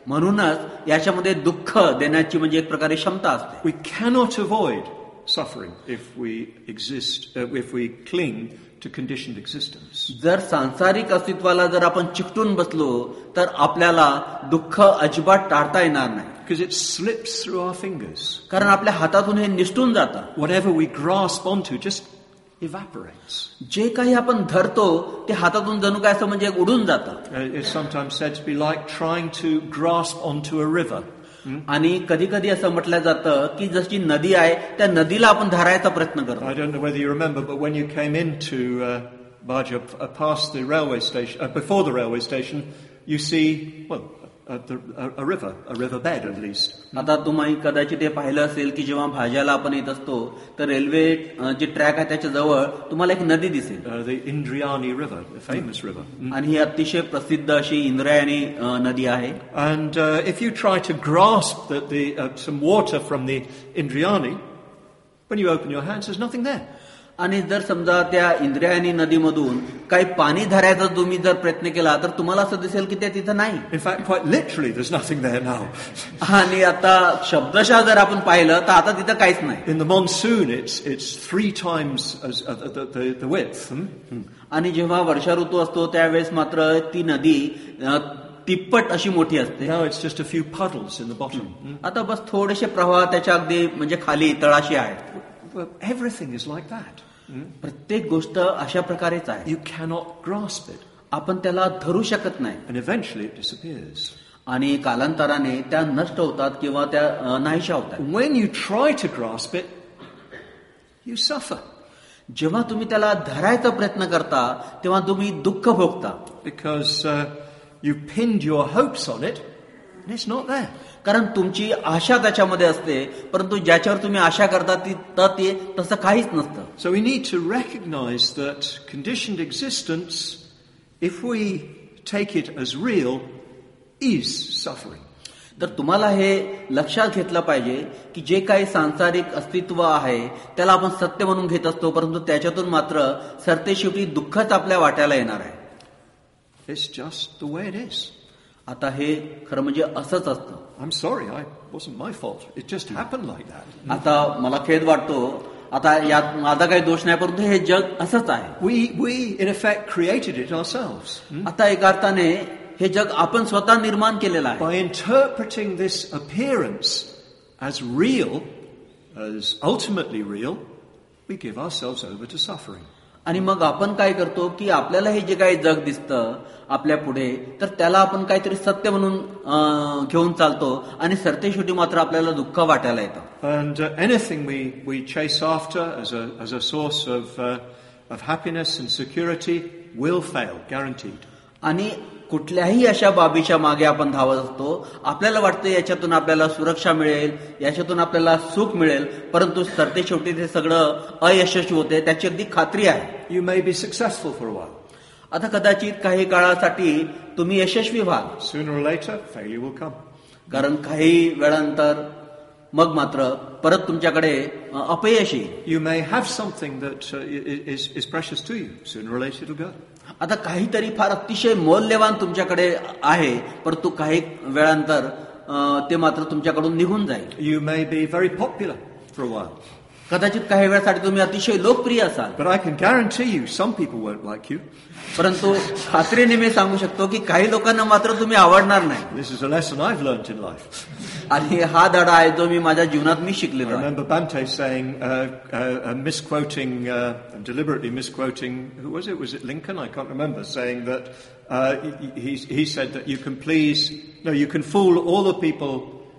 म्हणूनच याच्यामध्ये दुःख देण्याची म्हणजे एक प्रकारे क्षमता असते. We cannot avoid suffering if we exist, if we cling to conditioned existence. जर सांसारिक अस्तित्वाला जर आपण चिकटून बसलो तर आपल्याला दुःख अजिबात टाळता येणार नाही. Because it slips through our fingers. कारण आपल्या हातातून हे निसटून जातं. Whatever we grasp onto just evaporates. जे काही आपण धरतो ते हातातून जणू काय असं म्हणजे उडून जातं. It's sometimes said to be like trying to grasp onto a river. आणि कधी कधी असं म्हटलं जातं की जशी नदी आहे त्या नदीला आपण धरायचा प्रयत्न करतो. I don't know whether you remember, but when you came into Baja, past the railway station, before the railway station, you see, well, a river bed at least. आता तुम्ही कदाचित हे पाहिलं असेल की जेव्हा भाज्याला आपण येत असतो तर रेल्वे जे ट्रॅक आहे त्याच्या जवळ तुम्हाला एक नदी दिसेल. The Indrayani River, a famous river. आणि ही अतिशय प्रसिद्ध अशी इंद्रायणी नदी आहे. And if you try to grasp some water from the Indrayani, When you open your hands, there's nothing there. आणि जर समजा त्या इंद्रियानी नदीमधून काही पाणी धरायचा तुम्ही जर प्रयत्न केला तर तुम्हाला असं दिसेल की ते तिथं नाही. In fact, quite literally, there's nothing there now. आणि आता शब्दशः जर आपण पाहिलं तर आता तिथं काहीच नाही. In the monsoon, it's 3 times as the width. आणि जेव्हा वर्षा ऋतू असतो त्यावेळेस मात्र ती नदी तिप्पट अशी मोठी असते. Now it's just a few puddles in the bottom. आता बस थोडेसे प्रवाह त्याच्या अगदी म्हणजे खाली तळाशी आहेत. Well, everything is like that. प्रत्येक गोष्ट अशा प्रकारेच आहे. You cannot grasp it. आपण त्याला धरू शकत नाही. And eventually it disappears. आणि कालांतराने त्या नष्ट होतात किंवा त्या नाहीशा होतात. When you try to grasp it, you suffer. जेव्हा तुम्ही त्याला धरायचा प्रयत्न करता तेव्हा तुम्ही दुःख भोगता. Because you pinned your hopes on it, and it's not there. कारण तुमची आशा त्याच्यामध्ये असते, परंतु ज्याच्यावर तुम्ही आशा करता ते तसं काहीच नसतं. So we need to recognize that conditioned existence, if we take it as real, is suffering. तर तुम्हाला हे लक्षात घेतलं पाहिजे की जे काही सांसारिक अस्तित्व आहे त्याला आपण सत्य म्हणून घेत असतो, परंतु त्याच्यातून मात्र सरतेशेवटी दुःखच आपल्या वाट्याला येणार आहे. It's just the way it is. आता हे खरं म्हणजे असंच असतं. I'm sorry, it wasn't my fault. It just happened like that. आता मला खेद वाटतो, आता यात माझा काही दोष नाही, परंतु हे जग असंच आहे. We in effect created it ourselves. आता एका अर्थाने हे जग आपण स्वतः निर्माण केलेलं आहे. By interpreting this appearance as real, as ultimately real, we give ourselves over to suffering. आणि मग आपण काय करतो की आपल्याला हे जे काही जग दिसतं आपल्या पुढे तर त्याला आपण काहीतरी सत्य म्हणून घेऊन चालतो आणि सरतेशेवटी मात्र आपल्याला दुःख वाटायला येतं. And anything we chase after as a source of happiness and security will fail, guaranteed. आणि कुठल्याही अशा बाबीच्या मागे आपण धावत असतो, आपल्याला वाटतं याच्यातून आपल्याला सुरक्षा मिळेल, याच्यातून आपल्याला सुख मिळेल, परंतु सरतेशेवटी ते सगळं अयशस्वी होते, त्याची अगदी खात्री आहे. You may be successful for a while. आता कदाचित काही काळासाठी तुम्ही यशस्वी व्हाल. Sooner or later, failure will come. कारण काही वेळानंतर मग मात्र परत तुमच्याकडे अपयश येईल. You may have something that is precious to you. Sooner or later it'll go. आता काहीतरी फार अतिशय मौल्यवान तुमच्याकडे आहे, परंतु काही वेळानंतर ते मात्र तुमच्याकडून निघून जाईल. You may be very popular for a while. कदाचित काही वेळासाठी तुम्ही अतिशय लोकप्रिय असाल. But I can guarantee you some people won't like you. परंतु खात्रीने मी सांगू शकतो की काही लोकांना मात्र तुम्ही आवडणार नाही. This is a lesson I've learned in life. आणि हा धडा आहे जो मी माझ्या जीवनात शिकलेलो I आहे. remember Bante saying, misquoting, deliberately misquoting, who was it? Was it Lincoln? I can't remember, saying that he said that you can fool all the people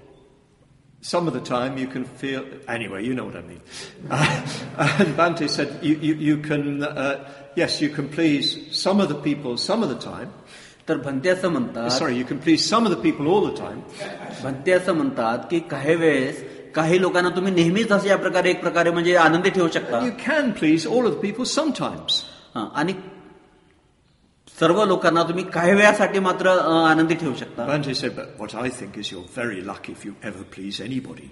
some of the time. You can feel, anyway, you know what I mean. And Bante said, you can, yes, you can please some of the people some of the time. तर भंते असं म्हणतात, Sorry, you can please some of the people all the time. Bhante असं म्हणतात की काही वेळेस काही लोकांना तुम्ही नेहमीच अशा प्रकारे एक प्रकारे म्हणजे आनंदी ठेवू शकता. You can please all of the people sometimes. आणि सर्व लोकांना तुम्ही काही वेळासाठी मात्र आनंदी ठेवू शकता. Bante said, but what I think is you're very lucky if you ever please anybody.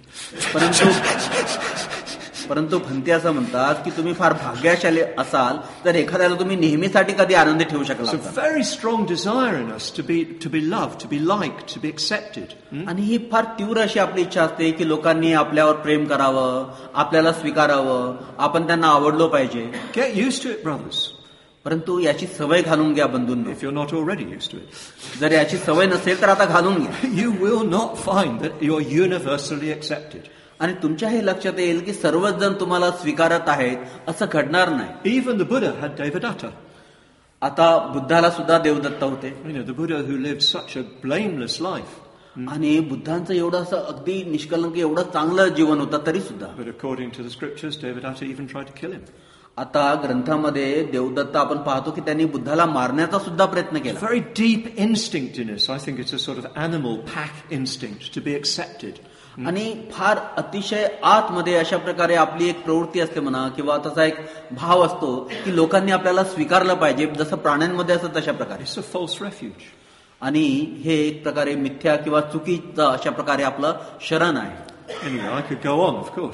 परंतु भंते असं म्हणतात की तुम्ही फार भाग्यशाली असाल तर एखाद्याला तुम्ही नेहमीसाठी कधी आनंदी ठेवू शकला. It's a very strong desire in us to be loved, to be liked, to be accepted. आणि ही फार तीव्र अशी आपली इच्छा असते की लोकांनी आपल्यावर प्रेम करावं, आपल्याला स्वीकारावं, आपण त्यांना आवडलो पाहिजे. Get used to it, brothers. परंतु याची सवय घालून घ्या बंधूंनो. If you're not already used to it. जर याची सवय नसेल तर आता घालून घ्या. You will not find that you're universally accepted. आणि तुमच्या हे लक्षात येईल की सर्वच जण तुम्हाला स्वीकारत आहेत असं घडणार नाही. Even the Buddha had Devadatta. आता बुद्धाला सुद्धा देवदत्त होते. You know, the Buddha who lived such a blameless life. आणि बुद्धांचं एवढं असं अगदी निष्कलंक एवढं चांगलं जीवन होतं तरी सुद्धा. But according to the scriptures, Devadatta even tried to kill him. आता ग्रंथामध्ये देवदत्त आपण पाहतो की त्यांनी बुद्धाला मारण्याचा सुद्धा प्रयत्न केला. Very deep instinct in us. I think it's a sort of animal pack instinct to be accepted. आणि फार अतिशय आतमध्ये अशा प्रकारे आपली एक प्रवृत्ती असते म्हणा किंवा तसा एक भाव असतो की लोकांनी आपल्याला स्वीकारलं पाहिजे, जसं प्राण्यांमध्ये असतं तशा प्रकारे. It's a false refuge. आणि हे एक प्रकारे मिथ्या किंवा चुकीचं अशा प्रकारे आपलं शरण आहे. Anyway, I could go on, of course.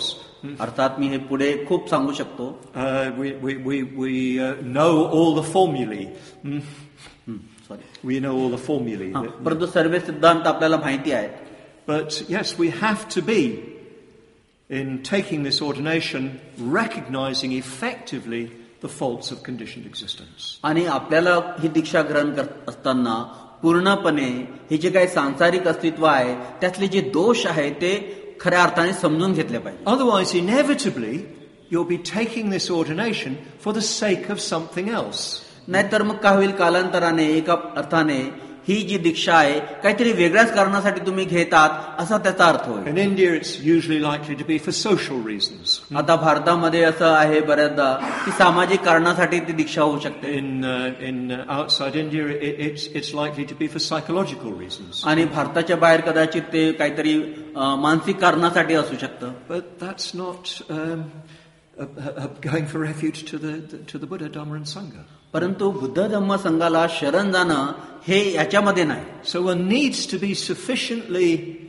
अर्थात मी हे पुढे खूप सांगू शकतो. We know all the formulae. Sorry, We know all the formulae. परंतु सर्व सिद्धांत आपल्याला माहिती आहेत. But yes, we have to be, in taking this ordination, recognizing effectively the faults of conditioned existence. आणि आपल्याला ही दीक्षा ग्रहण करत असताना पूर्णपणे हे जे काही सांसारिक अस्तित्व आहे त्यातले जे दोष आहेत ते खऱ्या अर्थाने समजून घेतले पाहिजे. Otherwise, inevitably, you'll be taking this ordination for the sake of something else. नाहीतर मग काय होईल, कालांतराने एका अर्थाने ही जी दीक्षा आहे काहीतरी वेगळ्याच कारणासाठी तुम्ही घेतात असा त्याचा अर्थ होईल. In India, it's usually likely to be for social reasons. आता भारतामध्ये असं आहे बऱ्याचदा की सामाजिक कारणासाठी ती दीक्षा होऊ शकते. In outside India, it's likely to be for psychological reasons. आणि भारताच्या बाहेर कदाचित ते काहीतरी मानसिक कारणासाठी असू शकतं. But that's not going for refuge to the Buddha, Dhamma, and Sangha. परंतु बुद्ध धम्म संघाला शरण जाणं हे याच्यामध्ये नाही. So one needs to be sufficiently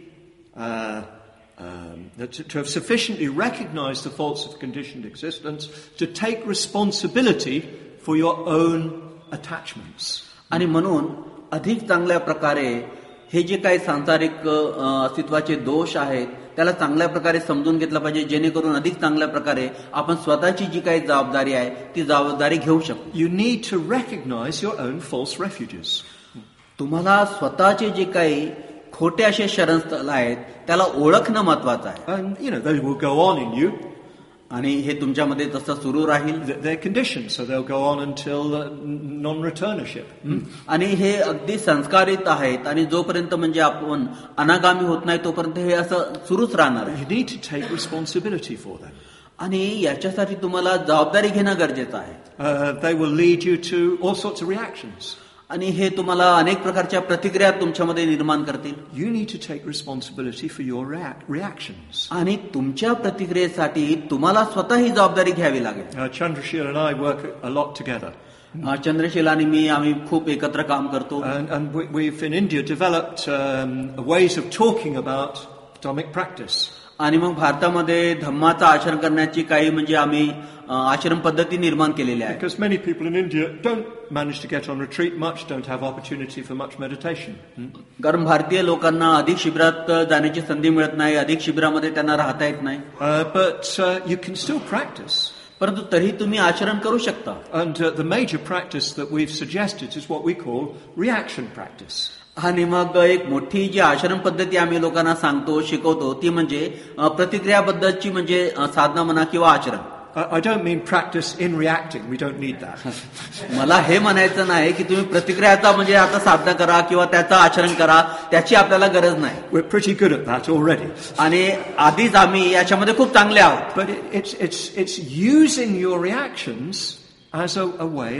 to have sufficiently recognized the faults of conditioned existence to take responsibility for your own attachments. आणि म्हणून अधिक चांगल्या प्रकारे हे जे काही सांसारिक अस्तित्वाचे दोष आहेत त्याला चांगल्या प्रकारे समजून घेतलं पाहिजे, जेणेकरून अधिक चांगल्या प्रकारे आपण स्वतःची जी काही जबाबदारी आहे ती जबाबदारी घेऊ शकू. You need to recognize your own false refuges. तुम्हाला स्वतःचे जे काही खोटे असे शरणस्थळ आहेत त्याला ओळखणं महत्वाचं आहे. And they will go on in you. आणि हे तुमच्यामध्ये तसं सुरू राहील. They're conditioned, so they'll go on until non-returnership. आणि हे अगदी संस्कारित आहेत आणि जोपर्यंत म्हणजे आपण अनागामी होत नाही तोपर्यंत हे असं सुरूच राहणार आहे. You need to take responsibility for them. आणि याच्यासाठी तुम्हाला जबाबदारी घेणं गरजेचं आहे. They will lead you to all sorts of reactions. आणि हे तुम्हाला अनेक प्रकारच्या प्रतिक्रिया तुमच्यामध्ये निर्माण करतील. You need to take responsibility for your reactions. आणि तुमच्या प्रतिक्रियेसाठी तुम्हाला स्वतः ही जबाबदारी घ्यावी लागेल. Chandrashila and I work a lot together. Chandrasheel आणि मी आम्ही खूप एकत्र काम करतो. And we've in India developed ways of talking about Dhammic practice. आणि मग भारतामध्ये धम्माचं आचरण करण्याची काही म्हणजे आम्ही आश्रम पद्धती निर्माण केलेल्या आहेत. Because many people in India don't manage to get on retreat much, don't have opportunity for much meditation. कारण भारतीय लोकांना अधिक शिबिरात जाण्याची संधी मिळत नाही, अधिक शिबिरामध्ये त्यांना राहता येत नाही. But you can still practice. परंतु तरी तुम्ही आचरण करू शकता. And the major practice that we've suggested is what we call reaction practice. आणि मग एक मोठी जी आचरण पद्धती आम्ही लोकांना सांगतो, शिकवतो ती म्हणजे प्रतिक्रियाबद्दलची म्हणजे साधना म्हणा किंवा आचरण. I don't mean practice in reacting. We don't need that. मला हे म्हणायचं नाही की तुम्ही प्रतिक्रियाचा म्हणजे आता साधना करा किंवा त्याचं आचरण करा, त्याची आपल्याला गरज नाही. We're pretty good at that already. आणि आधीच आम्ही याच्यामध्ये खूप चांगले आहोत. But it's using your reactions as a way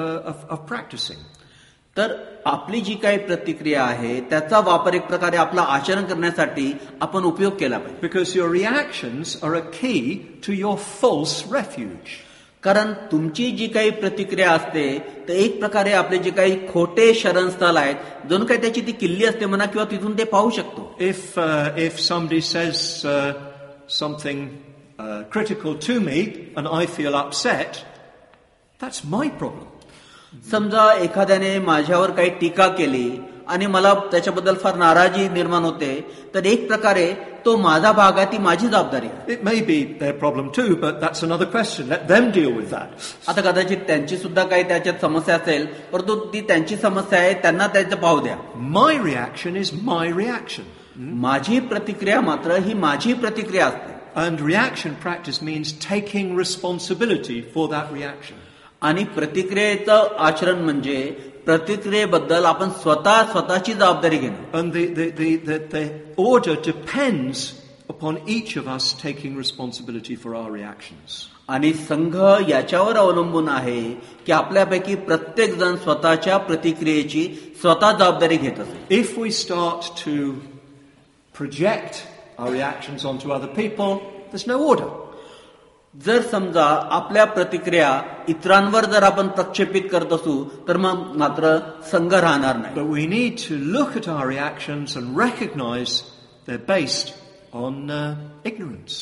of practicing. तर आपली जी काही प्रतिक्रिया आहे त्याचा वापर एक प्रकारे आपला आचरण करण्यासाठी आपण उपयोग केला पाहिजे. Because your reactions are a key to your false refuge. कारण तुमची जी काही प्रतिक्रिया असते तर एक प्रकारे आपले जे काही खोटे शरणस्थळ आहेत जणू काही त्याची ती किल्ली असते म्हणा किंवा तिथून ते पाहू शकतो. If somebody says something critical to me and I feel upset, that's my problem. समजा एखाद्याने माझ्यावर काही टीका केली आणि मला त्याच्याबद्दल फार नाराजी निर्माण होते तर एक प्रकारे तो माझा भाग आहे, ती माझी जबाबदारी आहे. It may be their problem too, but that's another question. Let them deal with that. आता कदाचित त्यांची सुद्धा काही त्याच्यात समस्या असेल परंतु ती त्यांची समस्या आहे, त्यांना त्याचं पाहू द्या. My reaction is my reaction. माझी प्रतिक्रिया मात्र ही माझी प्रतिक्रिया असते. And reaction practice means taking responsibility for that reaction. आणि प्रतिक्रियेचं आचरण म्हणजे प्रतिक्रियेबद्दल आपण स्वतःची जबाबदारी घेणं. And the order depends upon each of us taking responsibility for our reactions. आणि संघ याच्यावर अवलंबून आहे की आपल्यापैकी प्रत्येक जण स्वतःच्या प्रतिक्रियेची स्वतः जबाबदारी घेत असेल. If we start to project our reactions onto other people, there's no order. जर समजा आपल्या प्रतिक्रिया इतरांवर जर आपण प्रक्षेपित करत असू तर मग मात्र संघ राहणार नाही. But we need to look at our reactions and recognize they're based on ignorance.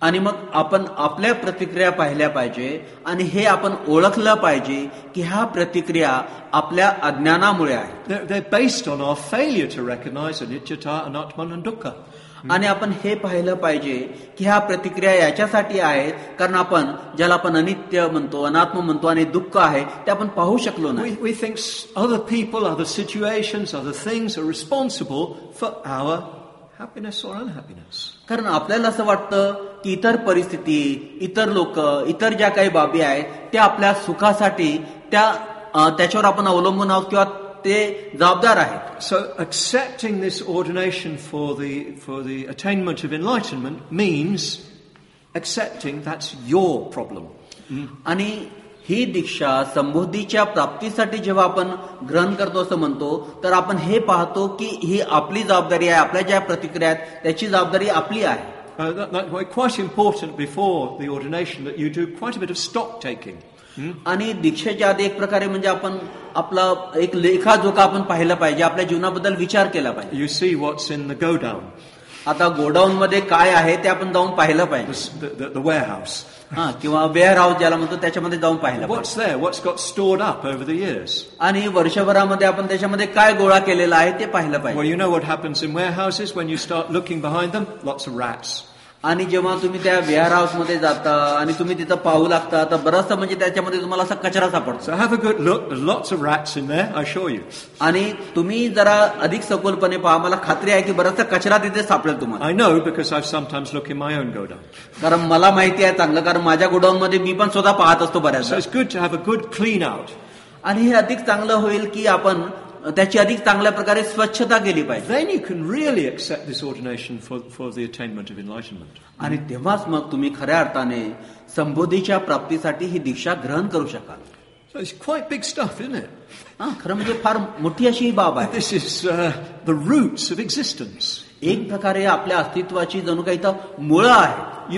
आणि मग आपण आपल्या प्रतिक्रिया पाहिल्या पाहिजे आणि हे आपण ओळखलं पाहिजे की ह्या प्रतिक्रिया आपल्या अज्ञानामुळे आहे. They're based on our failure to recognize anicca, anatman and dukkha. आणि आपण हे पाहिलं पाहिजे की ह्या प्रतिक्रिया याच्यासाठी आहेत कारण आपण ज्याला आपण अनित्य म्हणतो, अनात्म म्हणतो आणि दुःख आहे ते आपण पाहू शकलो नाही. We think other people, other situations, other things are responsible for our happiness or unhappiness. कारण आपल्याला असं वाटतं की इतर परिस्थिती, इतर लोक, इतर ज्या काही बाबी आहेत त्या आपल्या सुखासाठी त्याच्यावर आपण अवलंबून आहोत किंवा ते जबाबदार आहेत. So accepting this ordination for the attainment of enlightenment means accepting that's your problem. आणि ही दीक्षा संबोधीच्या प्राप्तीसाठी जेव्हा आपण ग्रहण करतो असं म्हणतो तर आपण हे पाहतो की ही आपली जबाबदारी आहे, आपल्या ज्या प्रतिक्रिया आहेत त्याची जबाबदारी आपली आहे. That's quite important before the ordination that you do quite a bit of stock taking. आणि दीक्षेच्या आधी एक प्रकारे म्हणजे आपण आपला एक लेखाजोखा आपण पाहिला पाहिजे, आपल्या जीवनाबद्दल विचार केला पाहिजे. You see what's in the godown. आता गोडाऊन मध्ये काय आहे ते आपण जाऊन पाहिलं पाहिजे. The warehouse. किंवा वेअर हाऊस ज्याला म्हणतो त्याच्यामध्ये जाऊन पाहिलं पाहिजे. What's there? What's got stored up over the years? आणि वर्षभरामध्ये आपण त्याच्यामध्ये काय गोळा केलेला आहे ते पाहिलं पाहिजे. Well, you know what happens in warehouses when you start looking behind them? Lots of rats. आणि जेव्हा तुम्ही त्या वेअर हाऊस मध्ये जाता आणि तुम्ही तिथं पाहू लागता तर बरंचसं म्हणजे त्याच्यामध्ये तुम्हाला असा कचरा सापडतो. So have a good look. There's lots of rats in there, I assure you. आणि तुम्ही जरा अधिक सखोलपणे पहा, मला खात्री आहे की बराचसा कचरा तिथे सापडेल तुम्हाला. I know because I've sometimes looked in my own godown. कारण मला माहिती आहे चांगलं, कारण माझ्या गोडाऊन मध्ये मी पण स्वतः पाहत असतो So बऱ्याचदा. it's good to have a good clean out. आणि हे अधिक चांगलं होईल की आपण त्याची अधिक चांगल्या प्रकारे स्वच्छता केली पाहिजे. Then you can really accept this ordination for the attainment of enlightenment. आणि तेव्हाच मग तुम्ही खऱ्या अर्थाने संबोधीच्या प्राप्तीसाठी ही दीक्षा ग्रहण करू शकाल. So it's quite big stuff, isn't it? खरं म्हणजे फार मोठी अशी ही बाब आहे. This is the roots of existence. एक प्रकारे आपल्या अस्तित्वाची जणू काही तर मुळं आहे.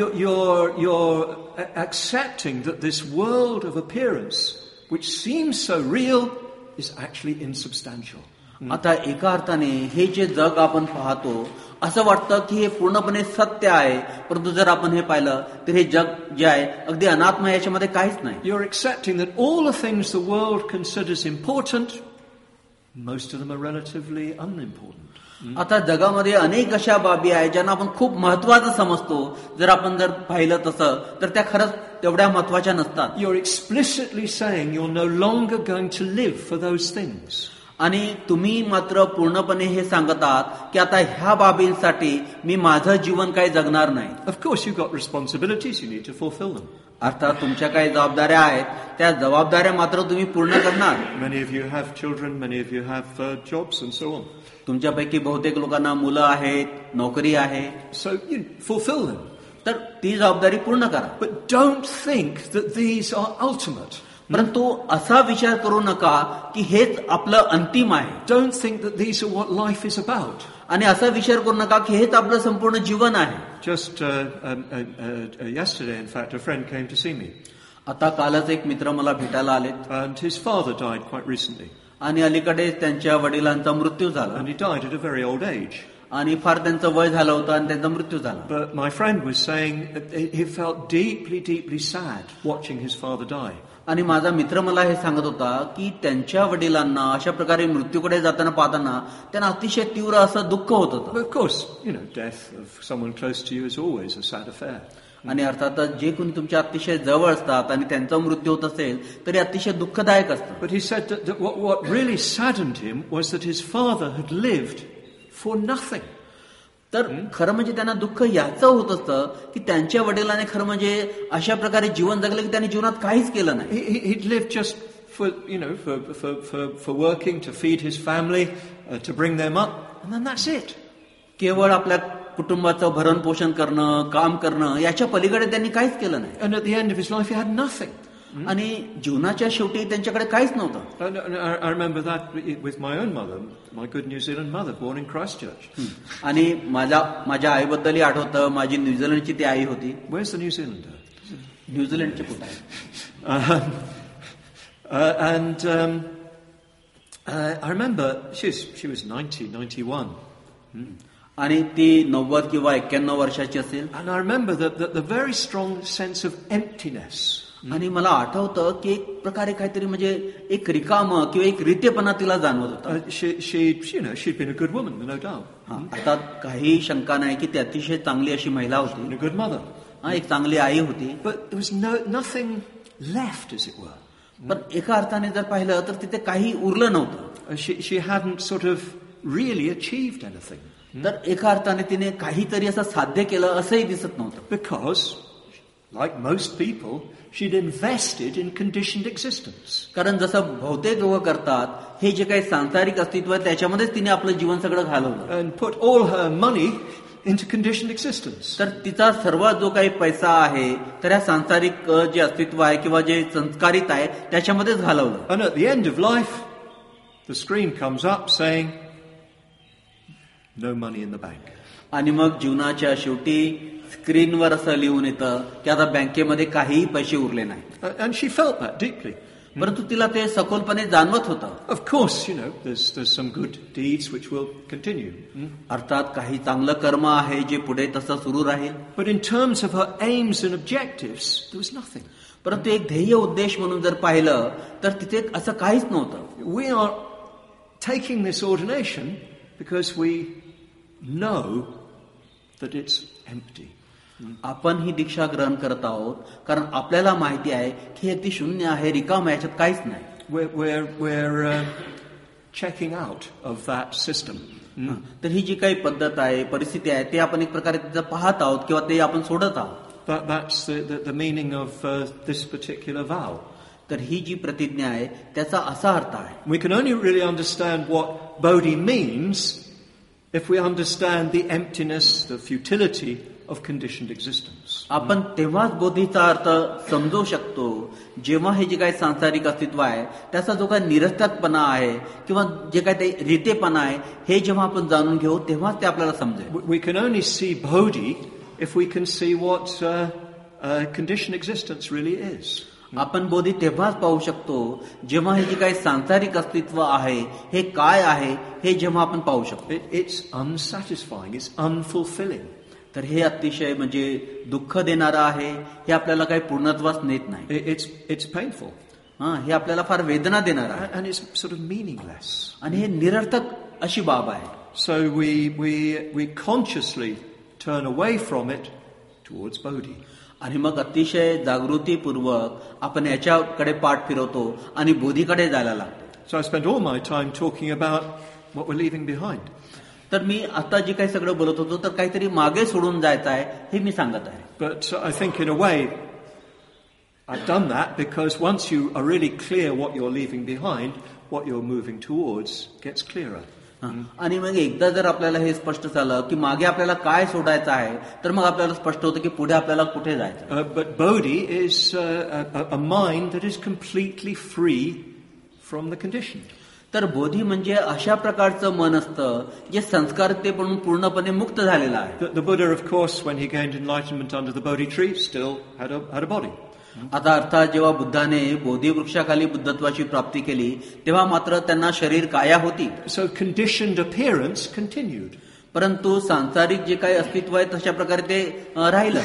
You're accepting that this world of appearance, which seems so real, is actually insubstantial. आता एका अर्थाने हे जे जग आपण पाहतो असं वाटतं की हे पूर्णपणे सत्य आहे, परंतु जर आपण हे पाहिलं तर हे जग जे आहे अगदी अनात्म आहे, याच्यामध्ये काहीच नाही. You're accepting that all the things the world considers important, most of them are relatively unimportant. आता जगामध्ये अनेक अशा बाबी आहेत ज्यांना आपण खूप महत्वाचं समजतो, जर आपण जर पाहिलं तसं तर त्या खरंच तेवढ्या महत्वाच्या नसतात. You're explicitly saying you're no longer going to live for those things. आणि तुम्ही मात्र पूर्णपणे हे सांगत आहात की आता ह्या बाबींसाठी मी माझं जीवन काही जगणार नाही. Of course you've got responsibilities, you need to fulfill them. अर्थात तुमच्या काही जबाबदाऱ्या आहेत, त्या जबाबदाऱ्या मात्र तुम्ही पूर्ण करणार. Many of you have children, many of you have jobs and so on. तुमच्यापैकी बहुतेक लोकांना मुलं आहेत, नोकरी आहे. So you fulfill them. तर ती जबाबदारी पूर्ण करा. But don't think that these are ultimate. परंतु असा विचार करू नका की हेच आपलं अंतिम आहे. Don't think that these are what life is about. आणि असा विचार करू नका की हेच आपलं संपूर्ण जीवन आहे. Just yesterday, in fact, a friend came to see me. आता कालच एक मित्र मला भेटायला आलेत. And his father died quite recently. आणि अलीकडे त्यांच्या वडिलांचा मृत्यू झाला. And he died at a very old age. आणि फार त्यांचं वय झालं होतं आणि त्यांचा मृत्यू झाला. But my friend was saying that he felt deeply, deeply sad watching his father die. आणि माझा मित्र मला हे सांगत होता की त्यांच्या वडिलांना अशा प्रकारे मृत्यूकडे जाताना पाहताना त्यांना अतिशय तीव्र असं दुःख होत होतं. But of course, death of someone close to you is always a sad affair. आणि अर्थातच जे कोणी तुमच्या अतिशय जवळ असतात आणि त्यांचा मृत्यू होत असेल तरी अतिशय दुःखदायक असतं. But he said that what really saddened him was that his father had lived for nothing. तर खरं म्हणजे त्यांना दुःख याचं होत असतं की त्यांच्या वडिलांनी खरं म्हणजे अशा प्रकारे जीवन जगलं की त्यांनी जीवनात काहीच केलं नाही. He'd lived just for working to feed his family, to bring them up, and then that's it. केवळ आपल्या कुटुंबाचं भरण पोषण करणं, काम करणं, याच्या पलीकडे त्यांनी काहीच केलं नाही. And at the end of his life he had nothing. आणि जीवनाच्या शेवटी त्यांच्याकडे काहीच नव्हतं. I remember that with my own mother, my good New Zealand mother, born in Christchurch. आणि माझ्या आईबद्दलही आठवतं, माझी न्यूझीलंडची ती आई होती. Where's the New Zealander? न्यूझीलंडची कुठे आहे? I remember she was 91. आणि ती 90 किंवा 91 वर्षाची असेल. And I remember that the very strong sense of emptiness. आणि मला आठवतं की एक प्रकारे काहीतरी म्हणजे एक रिकाम किंवा एक रितेपणा तिला जाणवत होता. She'd been a good woman, no doubt. आता काही शंका नाही की ती अतिशय चांगली अशी महिला होती. And a good mother. एक चांगली आई होती. But there was nothing left, as it were. पण एका अर्थाने जर पाहिलं तर तिथे काही उरलं नव्हतं. She hadn't sort of really achieved anything. तर एका अर्थाने तिने काहीतरी असं साध्य केलं असंही दिसत नव्हतं. Because, like most people, she'd invested in conditioned existence. कारण जसं बहुतेक लोक करतात हे जे काही सांसारिक अस्तित्व आहे त्याच्यामध्येच तिने आपलं जीवन सगळं घालवलं. And put all her money into conditioned existence. तर तिचा सर्व जो काही पैसा आहे तर या सांसारिक जे अस्तित्व आहे किंवा जे संस्कारित आहे त्याच्यामध्येच घालवलं. And at the end of life, the screen comes up saying, no money in the bank. आणि मग जीवनाच्या शेवटी स्क्रीनवर असं लिहून येतं की आता बँकेमध्ये काहीही पैसे उरले नाही. And she felt that deeply. परंतु तिला ते सखोलपणे जाणवत होतं. Of course, there's some good deeds which will continue. अर्थात काही चांगलं कर्म आहे जे पुढे तसं सुरू राहील. But in terms of her aims and objectives, there was nothing. परंतु एक ध्येय उद्देश म्हणून जर पाहिलं तर तिथे असं काहीच नव्हतं. We are taking this ordination because we know that it's empty. आपण ही दीक्षा ग्रहण करत आहोत कारण आपल्याला माहिती आहे की अगदी शून्य आहे, रिकाम आहे, याच्यात काहीच नाही. We're checking out of that system. तर ही जी काही पद्धत आहे, परिस्थिती आहे, ते आपण एक प्रकारे तिचं पाहत आहोत किंवा ते आपण सोडत आहोत. That's the meaning of this particular vow. तर ही जी प्रतिज्ञा आहे त्याचा असा अर्थ आहे. We can only really understand what Bodhi means if we understand the emptiness, the futility of conditioned existence. आपण तेव्हाच बोधीचा अर्थ समजू शकतो जेव्हा हे जे काही सांसारिक अस्तित्व आहे त्याचा जो काही निरर्थकपणा आहे किंवा जे काही ते रितेपणा आहे हे जेव्हा आपण जाणून घेऊ तेव्हाच ते आपल्याला समजेल. We can only see Bodhi if we can see what conditioned existence really is. आपण बोधी तेव्हाच पाहू शकतो जेव्हा हे जे काही सांसारिक अस्तित्व आहे हे काय आहे हे जेव्हा आपण पाहू शकतो. It's unsatisfying, it's unfulfilling. तर हे अतिशय म्हणजे दुःख देणारं आहे, हे आपल्याला काही पूर्णत्वास नेत नाही. It's painful. हे आपल्याला फार वेदना देणार आहे. And it's sort of meaningless. आणि हे निरर्थक अशी बाब आहे. So we consciously turn away from it towards Bodhi. आणि मग अतिशय जागृतीपूर्वक आपण याच्याकडे पाठ फिरवतो आणि बोधीकडे जायला लागतो. So I spent all my time talking about what we're leaving behind. तर मी आता जे काही सगळं बोलत होतो तर काहीतरी मागे सोडून जायचं आहे हे मी सांगत आहे. But I think in a way I've done that because once you are really clear what you're leaving behind, what you're moving towards gets clearer. आणि मग एकदा जर आपल्याला हे स्पष्ट झालं की मागे आपल्याला काय सोडायचं आहे तर मग आपल्याला स्पष्ट होतं की पुढे आपल्याला कुठे जायचं. But Bodhi is a mind that is completely free from the condition. तर बोधी म्हणजे अशा प्रकारचं मन असतं जे संस्कारितपणातून पूर्णपणे मुक्त झालेलं आहे. The Buddha, of course, when he gained enlightenment under the Bodhi tree, still had a body. आता अर्थात जेव्हा बुद्धाने बोधी वृक्षाखाली बुद्धत्वाची प्राप्ती केली तेव्हा मात्र त्यांना शरीर काया होती. So conditioned appearance continued. परंतु सांसारिक जे काही अस्तित्व आहे तशा प्रकारे ते राहिलं.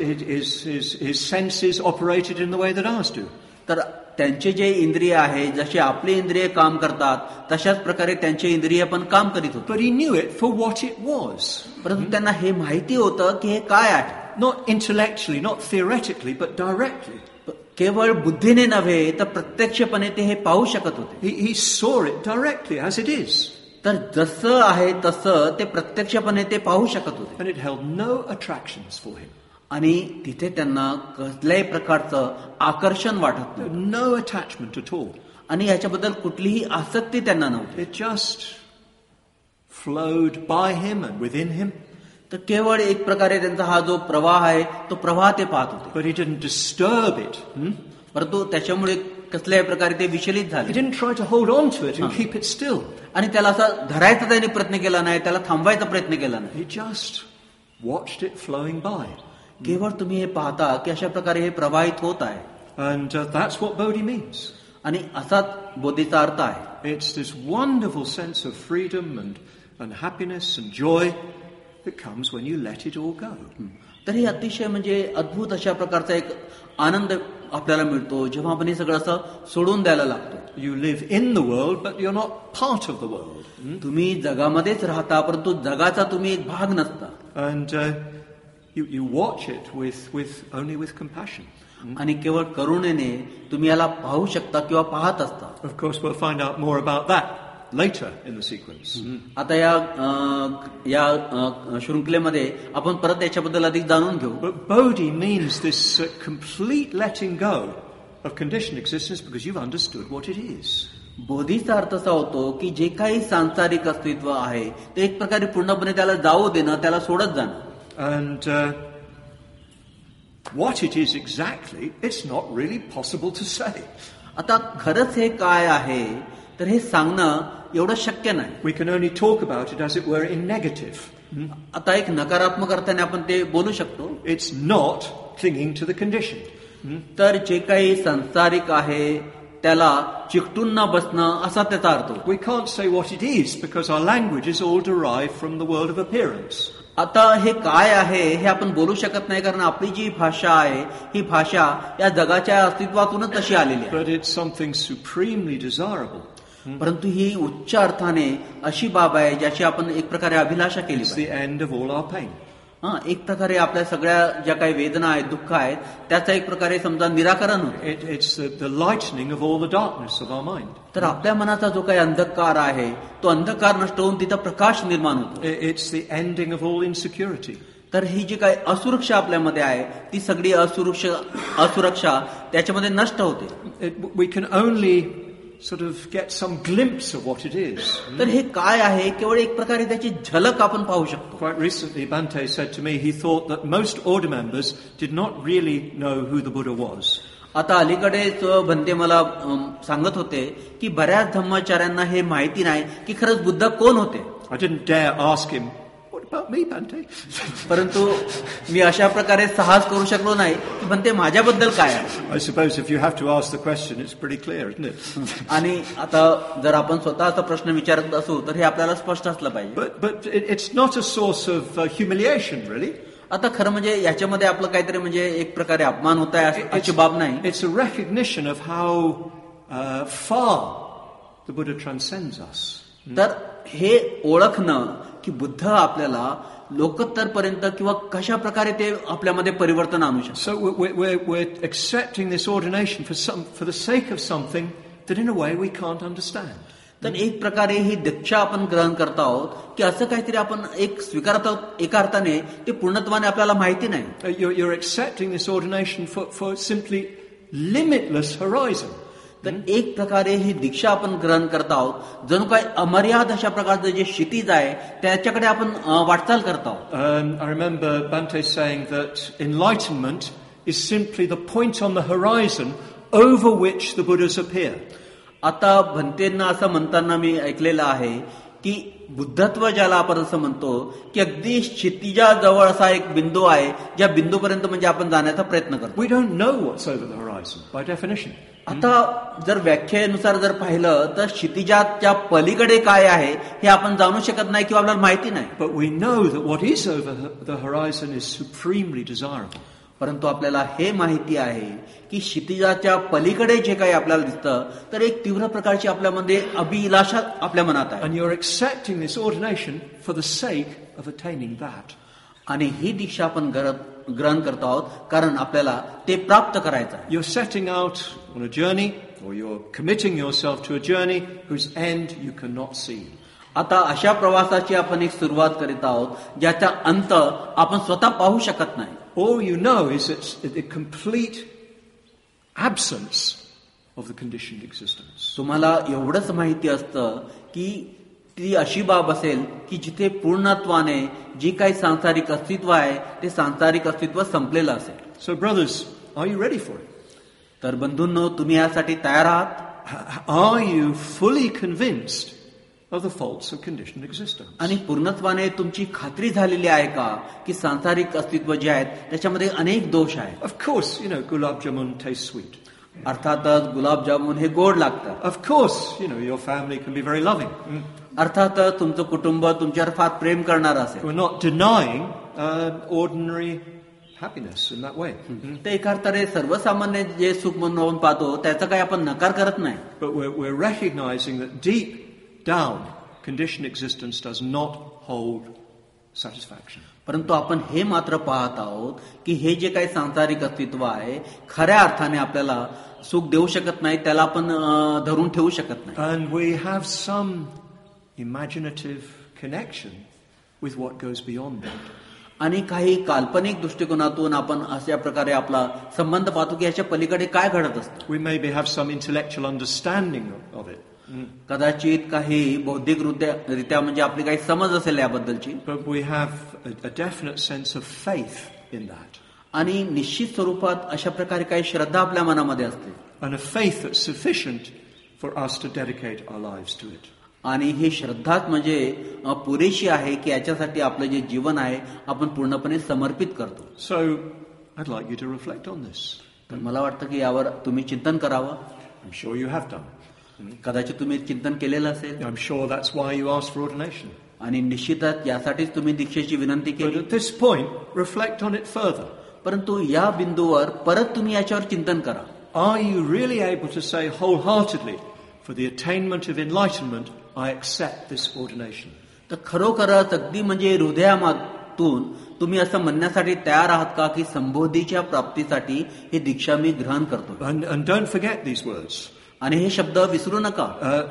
His senses operated in the way that ours do. तर त्यांचे जे इंद्रिय आहे जसे आपले इंद्रिय काम करतात तशाच प्रकारे त्यांचे इंद्रिय पण काम करीत होते. But he knew it for what it was. परंतु त्यांना हे माहिती होतं की हे काय आहे. Not intellectually, not theoretically, but directly. केवळ बुद्धीने नव्हे तर प्रत्यक्षपणे ते हे पाहू शकत होते. He saw it directly as it is. तर जसं आहे तसं ते प्रत्यक्षपणे ते पाहू शकत होते. And it held no attractions for him. आणि तिथे त्यांना कसल्याही प्रकारचं आकर्षण वाटत नव्हतं. No attachment at all. आणि याच्याबद्दल कुठलीही आसक्ती त्यांना नव्हती. It just flowed by him and within him. तर केवळ एक प्रकारे त्यांचा हा जो प्रवाह आहे तो प्रवाह ते पाहत होते. But he didn't disturb it. परंतु त्याच्यामुळे कसल्याही प्रकारे ते विचलित झाले. He didn't try to hold on to it and keep it still. आणि त्याला असं धरायचा त्याने प्रयत्न केला नाही, त्याला थांबवायचा प्रयत्न केला नाही. He just watched it flowing by. केवळ तुम्ही हे पाहता की अशा प्रकारे हे प्रवाहित होत आहे. And that's what Bodhi means. आणि असाच बोधीचा अर्थ आहे. It's this wonderful sense of freedom and happiness and joy It comes when you let it all go. तर हे अतिशय म्हणजे अद्भुत अशा प्रकारचा एक आनंद आपल्याला मिळतो जेव्हा आपण हे सगळं असं सोडून द्यायला लागतो. You live in the world, but you're not part of the world. तुम्ही जगामध्येच राहता परंतु जगाचा तुम्ही एक भाग नसता. And you watch it only with compassion. आणि केवळ करुणेने तुम्ही याला पाहू शकता किंवा पाहत असता. Of course, we'll find out more about that later in the sequence. आता या शृंखलेमध्ये आपण परत याच्याबद्दल अधिक जाणून घेऊ. But Bodhi means this complete letting go of conditioned existence because you've understood what it is. बोधीचा अर्थ असा होतो की जे काही सांसारिक अस्तित्व आहे ते एक प्रकारे पूर्णपणे त्याला जाऊ देणं, त्याला सोडत जाणं. And what it is exactly, it's not really possible to say. आता खरंच हे काय आहे तर हे सांगणं एवढं शक्य नाही. We can only talk about it as it were in negative. आता एक नकारात्मक अर्थाने आपण ते बोलू शकतो. It's not clinging to the conditioned. तर जे काही सांसारिक आहे त्याला चिकटून न बसणं असा त्याचा अर्थ होतो. We can't say what it is because our language is all derived from the world of appearance. आता हे काय आहे हे आपण बोलू शकत नाही कारण आपली जी भाषा आहे ही भाषा या जगाच्या अस्तित्वातूनच तशी आलेली आहे. But it's something supremely desirable. परंतु ही उच्च अर्थाने अशी बाब आहे ज्याची आपण एक प्रकारे अभिलाषा केली It's पाहिजे. the end of all our pain. एक प्रकारे आपल्या सगळ्या ज्या काही वेदना आहेत, दुःख आहेत त्याचा एक प्रकारे समजा निराकरण होतं. It's the lightening of all the darkness of our mind. तर आपल्या मनाचा जो काही अंधकार आहे तो अंधकार नष्ट होऊन तिथं प्रकाश निर्माण होतो. It's the ending of all insecurity. तर ही जी काही असुरक्षा आपल्यामध्ये आहे ती सगळी असुरक्षा त्याच्यामध्ये नष्ट होते. We can only sort of get some glimpse of what it is. तर हे काय आहे केवळ एक प्रकारे त्याची झलक आपण पाहू शकतो. Quite recently, Bhante said to me he thought that most order members did not really know who the Buddha was. आता अलीकडेच भंते मला सांगत होते की बऱ्याच धम्मचार्यांना हे माहिती नाही की खरंच बुद्ध कोण होते. I didn't dare ask him, what about me, Bhante? परंतु मी अशा प्रकारे साहस करू शकलो नाही की भंते माझ्याबद्दल काय आहे. I suppose if you have to ask the question, it's pretty clear, isn't it? आणि आता जर आपण स्वतःचा प्रश्न विचारत असू तर हे आपल्याला स्पष्ट असलं पाहिजे. But it's not a source of humiliation, really. आता खरं म्हणजे याच्यामध्ये आपलं काहीतरी म्हणजे एक प्रकारे अपमान होत आहे अशी बाब नाही. It's a recognition of how far the Buddha transcends us. तर हे ओळखणं की बुद्ध आपल्याला लोकोत्तरपर्यंत किंवा कशा प्रकारे ते आपल्यामध्ये परिवर्तन आणू शकतात. So we're accepting this ordination for the sake of something that in a way we can't understand. तर एक प्रकारे ही दीक्षा आपण ग्रहण करत आहोत की असं काहीतरी आपण एक स्वीकारत आहोत एका अर्थाने ते पूर्णत्वाने आपल्याला माहिती नाही. You're accepting this ordination for simply limitless horizon. तर एक प्रकारे ही दीक्षा आपण ग्रहण करत आहोत जणू काय अमर्याद अशा प्रकारचं जे क्षितिज आहे त्याच्याकडे आपण वाटचाल करत आहोत. I remember Bhante saying that enlightenment is simply the point on the horizon over which the Buddhas appear. आता भंतेंना असं म्हणताना मी ऐकलेलं आहे की बुद्धत्व ज्याला आपण असं म्हणतो की अगदी क्षितिजाजवळ असा एक बिंदू आहे ज्या बिंदूपर्यंत म्हणजे आपण जाण्याचा प्रयत्न करतो. We don't know what's over the horizon by definition. आता जर व्याख्येनुसार जर पाहिलं तर क्षितिजाच्या पलीकडे काय आहे हे आपण जाणू शकत नाही किंवा आपल्याला माहिती नाही. But we know that what is over the horizon is supremely desirable. परंतु आपल्याला हे माहिती आहे की क्षितिजाच्या पलीकडे जे काही आपल्याला दिसतं तर एक तीव्र प्रकारची आपल्यामध्ये अभिलाषा आपल्या मनात आहे. And you're accepting this ordination for the sake of attaining that. आणि ही दीक्षा आपण ग्रहण करतो आहोत कारण आपल्याला ते प्राप्त करायचं आहे. You're setting out on a journey, or you're committing yourself to a journey whose end you cannot see. आता अशा प्रवासाची आपण एक सुरुवात करीत आहोत ज्याचा अंत आपण स्वतः पाहू शकत नाही. All you know is it's the complete absence of the conditioned existence. तुम्हाला एवढंच माहिती असतं की ती अशी बाब असेल की जिथे पूर्णत्वाने जी काही सांसारिक अस्तित्व आहे ते सांसारिक अस्तित्व संपलेलं असेल. So brothers, are you ready for it? तर बंधूंनो तुम्ही यासाठी तयार आहात? Are you fully convinced of the faults of conditioned existence? आणि पूर्णत्वाने तुमची खात्री झालेली आहे का की सांसारिक अस्तित्व जे आहेत त्याच्यामध्ये अनेक दोष आहेत. Of course, gulab jamun tastes sweet. अर्थातच गुलाबजामुन हे गोड लागतात. Of course, your family can be very loving. अर्थातच तुमचं कुटुंब तुमच्यावर फार प्रेम करणार असेल. We're not denying ordinary happiness in that way. ते एका अर्थाने सर्वसामान्य जे सुख म्हणून आपण पाहतो त्याचा काही आपण नकार करत नाही. But we're recognizing that deep down, conditioned existence does not hold satisfaction. परंतु आपण हे मात्र पाहत आहोत की हे जे काही सांसारिक अस्तित्व आहे खऱ्या अर्थाने आपल्याला सुख देऊ शकत नाही, त्याला आपण धरून ठेवू शकत नाही. And we have some imaginative connection with what goes beyond that. आणि काही काल्पनिक दृष्टिकोनातून आपण अशा प्रकारे आपला संबंध पाहतो की याच्या पलीकडे काय घडत असतं. We maybe have some intellectual understanding of it. कदाचित काही बौद्धिक रित्या म्हणजे आपली काही समज असेल याबद्दलची. But we have a definite sense of faith in that. आणि निश्चित स्वरूपात अशा प्रकारे काही श्रद्धा आपल्या मनामध्ये असते. And a faith that's sufficient for us to dedicate our lives to it. आणि ही श्रद्धाच म्हणजे पुरेशी आहे की याच्यासाठी आपलं जे जीवन आहे आपण पूर्णपणे समर्पित करतो. So I'd like you to reflect on this. तर मला वाटतं की यावर तुम्ही चिंतन करावं. I'm sure you have done. कदाचित तुम्ही चिंतन केलेलं असेल. I'm sure that's why you asked for ordination. आणि निश्चितच यासाठीच तुम्ही दीक्षेची विनंती But केली. at this point, reflect on it further. परंतु या बिंदूवर परत तुम्ही याच्यावर चिंतन करा. Are you really able to say wholeheartedly, for the attainment of enlightenment, I accept this ordination? तर खरोखरच अगदी म्हणजे हृदयातून तुम्ही असं म्हणण्यासाठी तयार आहात का की संबोधीच्या प्राप्तीसाठी ही दीक्षा मी ग्रहण करतो. And don't forget these words. आणि हे शब्द विसरू नका.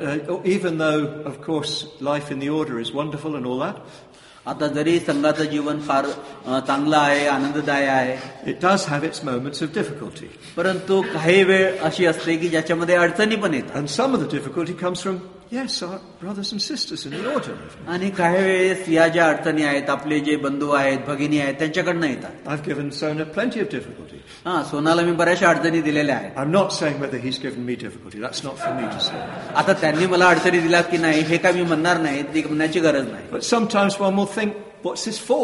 Even though, of course, life in the order is wonderful and all that, आता जरी संघाचं जीवन फार चांगलं आहे, आनंददायी आहे, it does have its moments of difficulty. परंतु काही वेळ अशी असते की ज्याच्यामध्ये अडचणी पण येतात. And some of the difficulty comes from, yes, our brothers and sisters in the order. आणि काही वेळेस या ज्या अडचणी आहेत आपले जे बंधू आहेत भगिनी आहेत त्यांच्याकडनं येतात. I've given Sona plenty of difficulty. Sonala मी बऱ्याचशा अडचणी दिलेल्या आहेत. I'm not saying whether he's given me difficulty. That's not for me to say. आता त्यांनी मला अडचणी दिल्या की नाही हे काय मी म्हणणार नाही, ती म्हणण्याची गरज नाही. But sometimes one will think, what's this for?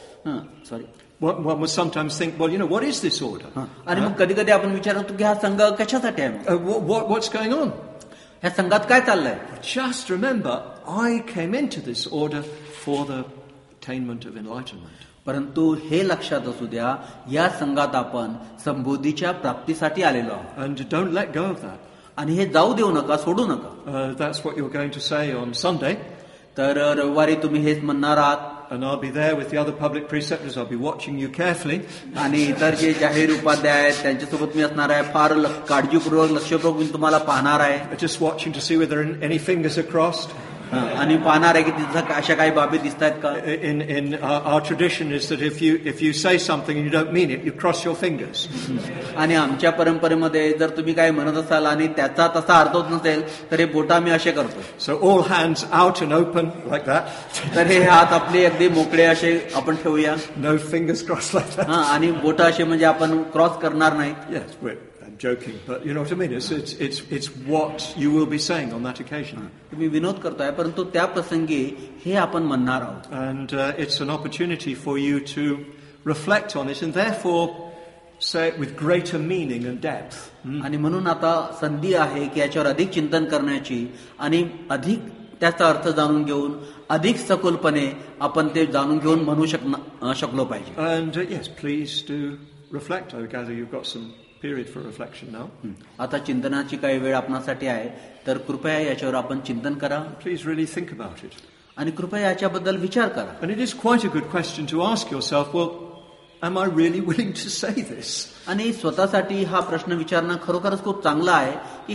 Sorry. One will sometimes think, well, what is this order? आणि मग कधी कधी आपण विचारतो की हा संघ कशासाठी आहे, What's going on? ह्या संघात काय चाललंय. Just remember, I came into this order for the attainment of enlightenment. परंतु हे लक्षात असू द्या या संघात आपण संबोधीच्या प्राप्तीसाठी आलेलो आहोत. And don't let go of that. आणि हे जाऊ देऊ नका, सोडू नका. That's what you're going to say on Sunday. तर रविवारी तुम्ही हेच म्हणणार आहात. And I'll be there with the other public preceptors. I'll be watching you carefully. आणि इतर जे जाहीर उपाध्याय आहेत त्यांच्यासोबत मी असणार आहे. फार काळजीपूर्वक लक्षपूर्वक मी तुम्हाला पाहणार आहे. Just watching to see whether any fingers are crossed. आणि पाहणार आहे की तिथं अशा काही बाबी दिसत आहेत का. In our tradition is that if you say something and you don't mean it, you cross your fingers. आणि आमच्या परंपरेमध्ये जर तुम्ही काय म्हणत असाल आणि त्याचा तसा अर्थ होत नसेल तर हे बोटा मी असे करतो. So all hands out and open like that. तर हे हात आपले अगदी मोकळे असे आपण ठेवूया. No fingers crossed like that. आणि बोटा असे म्हणजे आपण क्रॉस करणार नाही. Yes, I'm joking, but you know what I mean. It's what you will be saying on that occasion. तुम्ही विनोद करताय परंतु त्या प्रसंगी हे आपण म्हणणार आहोत. And it's an opportunity for you to reflect on it and therefore say it with greater meaning and depth. आणि म्हणून आता संधी आहे की याच्यावर अधिक चिंतन करण्याची आणि अधिक त्याचा अर्थ जाणून घेऊन अधिक सखोलपणे आपण ते जाणून घेऊन म्हणू शकलो पाहिजे. And yes, please do reflect. I gather you've got some period for reflection now. आता चिंतनाची काही वेळ आपणासाठी आहे तर कृपया याच्यावर आपण चिंतन करा. Please really think about it. आणि कृपया याच्याबद्दल विचार करा. And it is quite a good question to ask yourself, well, am I really willing to say this? आणि स्वतःसाठी हा प्रश्न विचारणं खरोखरच खूप चांगला आहे की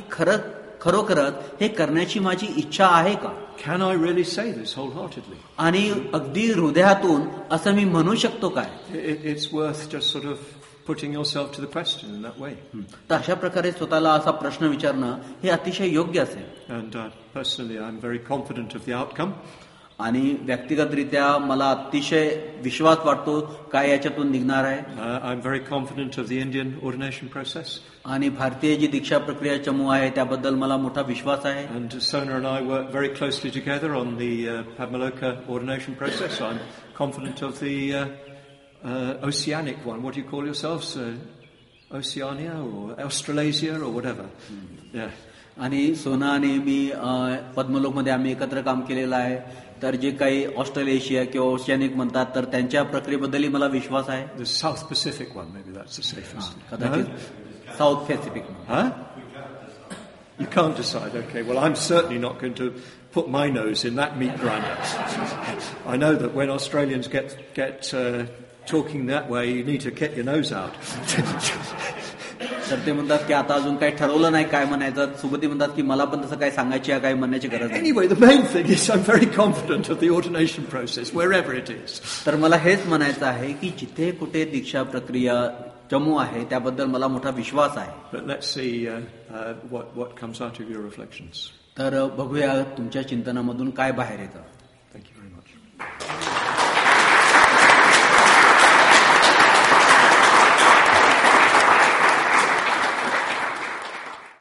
खरोखरच हे करण्याची माझी इच्छा आहे का. Can I really say this wholeheartedly? आणि अगदी हृदयातून असं मी म्हणू शकतो काय. It's worth just sort of putting yourself to the question in that way. तर अशा प्रकारे स्वतःला असा प्रश्न विचारणं हे अतिशय योग्य असेल. And personally, I'm very confident of the outcome. आणि व्यक्तिगतरित्या मला अतिशय विश्वास वाटतो काय याच्यातून निघणार आहे. I'm very confident of the Indian ordination process. आणि भारतीय जी दीक्षा प्रक्रिया चमू आहे त्याबद्दल मला मोठा विश्वास आहे. And Sona and I work very closely together on the Padmaloka ordination process. So I'm confident of the oceanic one. What do you call yourselves? Oceania or Australasia or whatever. Yeah. आणि सोना आणि मी पद्मलोकमध्ये आम्ही एकत्र काम केलेलं आहे. तर जे काही ऑस्ट्रेलेशिया किंवा ओशियानिक म्हणतात तर त्यांच्या प्रक्रियेबद्दलही मला विश्वास आहे. The South Pacific one, maybe that's the safest. कदाचित South Pacific. Huh? You can't decide. Okay, well, I'm certainly not going to put my nose in that meat grinder. I know that when Australians get talking that way, you need to get your nose out. तर ते म्हणतात की आता अजून काही ठरवलं नाही काय म्हणायचं. सुगती म्हणतात की मला पण तसं काय सांगायची आहे, काय म्हणण्याची गरज नाही. Anyway, the main thing is I'm very confident of the ordination process, wherever it is. तर मला हेच म्हणायचं आहे की जिथे कुठे दीक्षा प्रक्रिया चमू आहे त्याबद्दल मला मोठा विश्वास आहे. But let's see what comes out of your reflections. तर बघूया तुमच्या चिंतनामधून काय बाहेर येतं.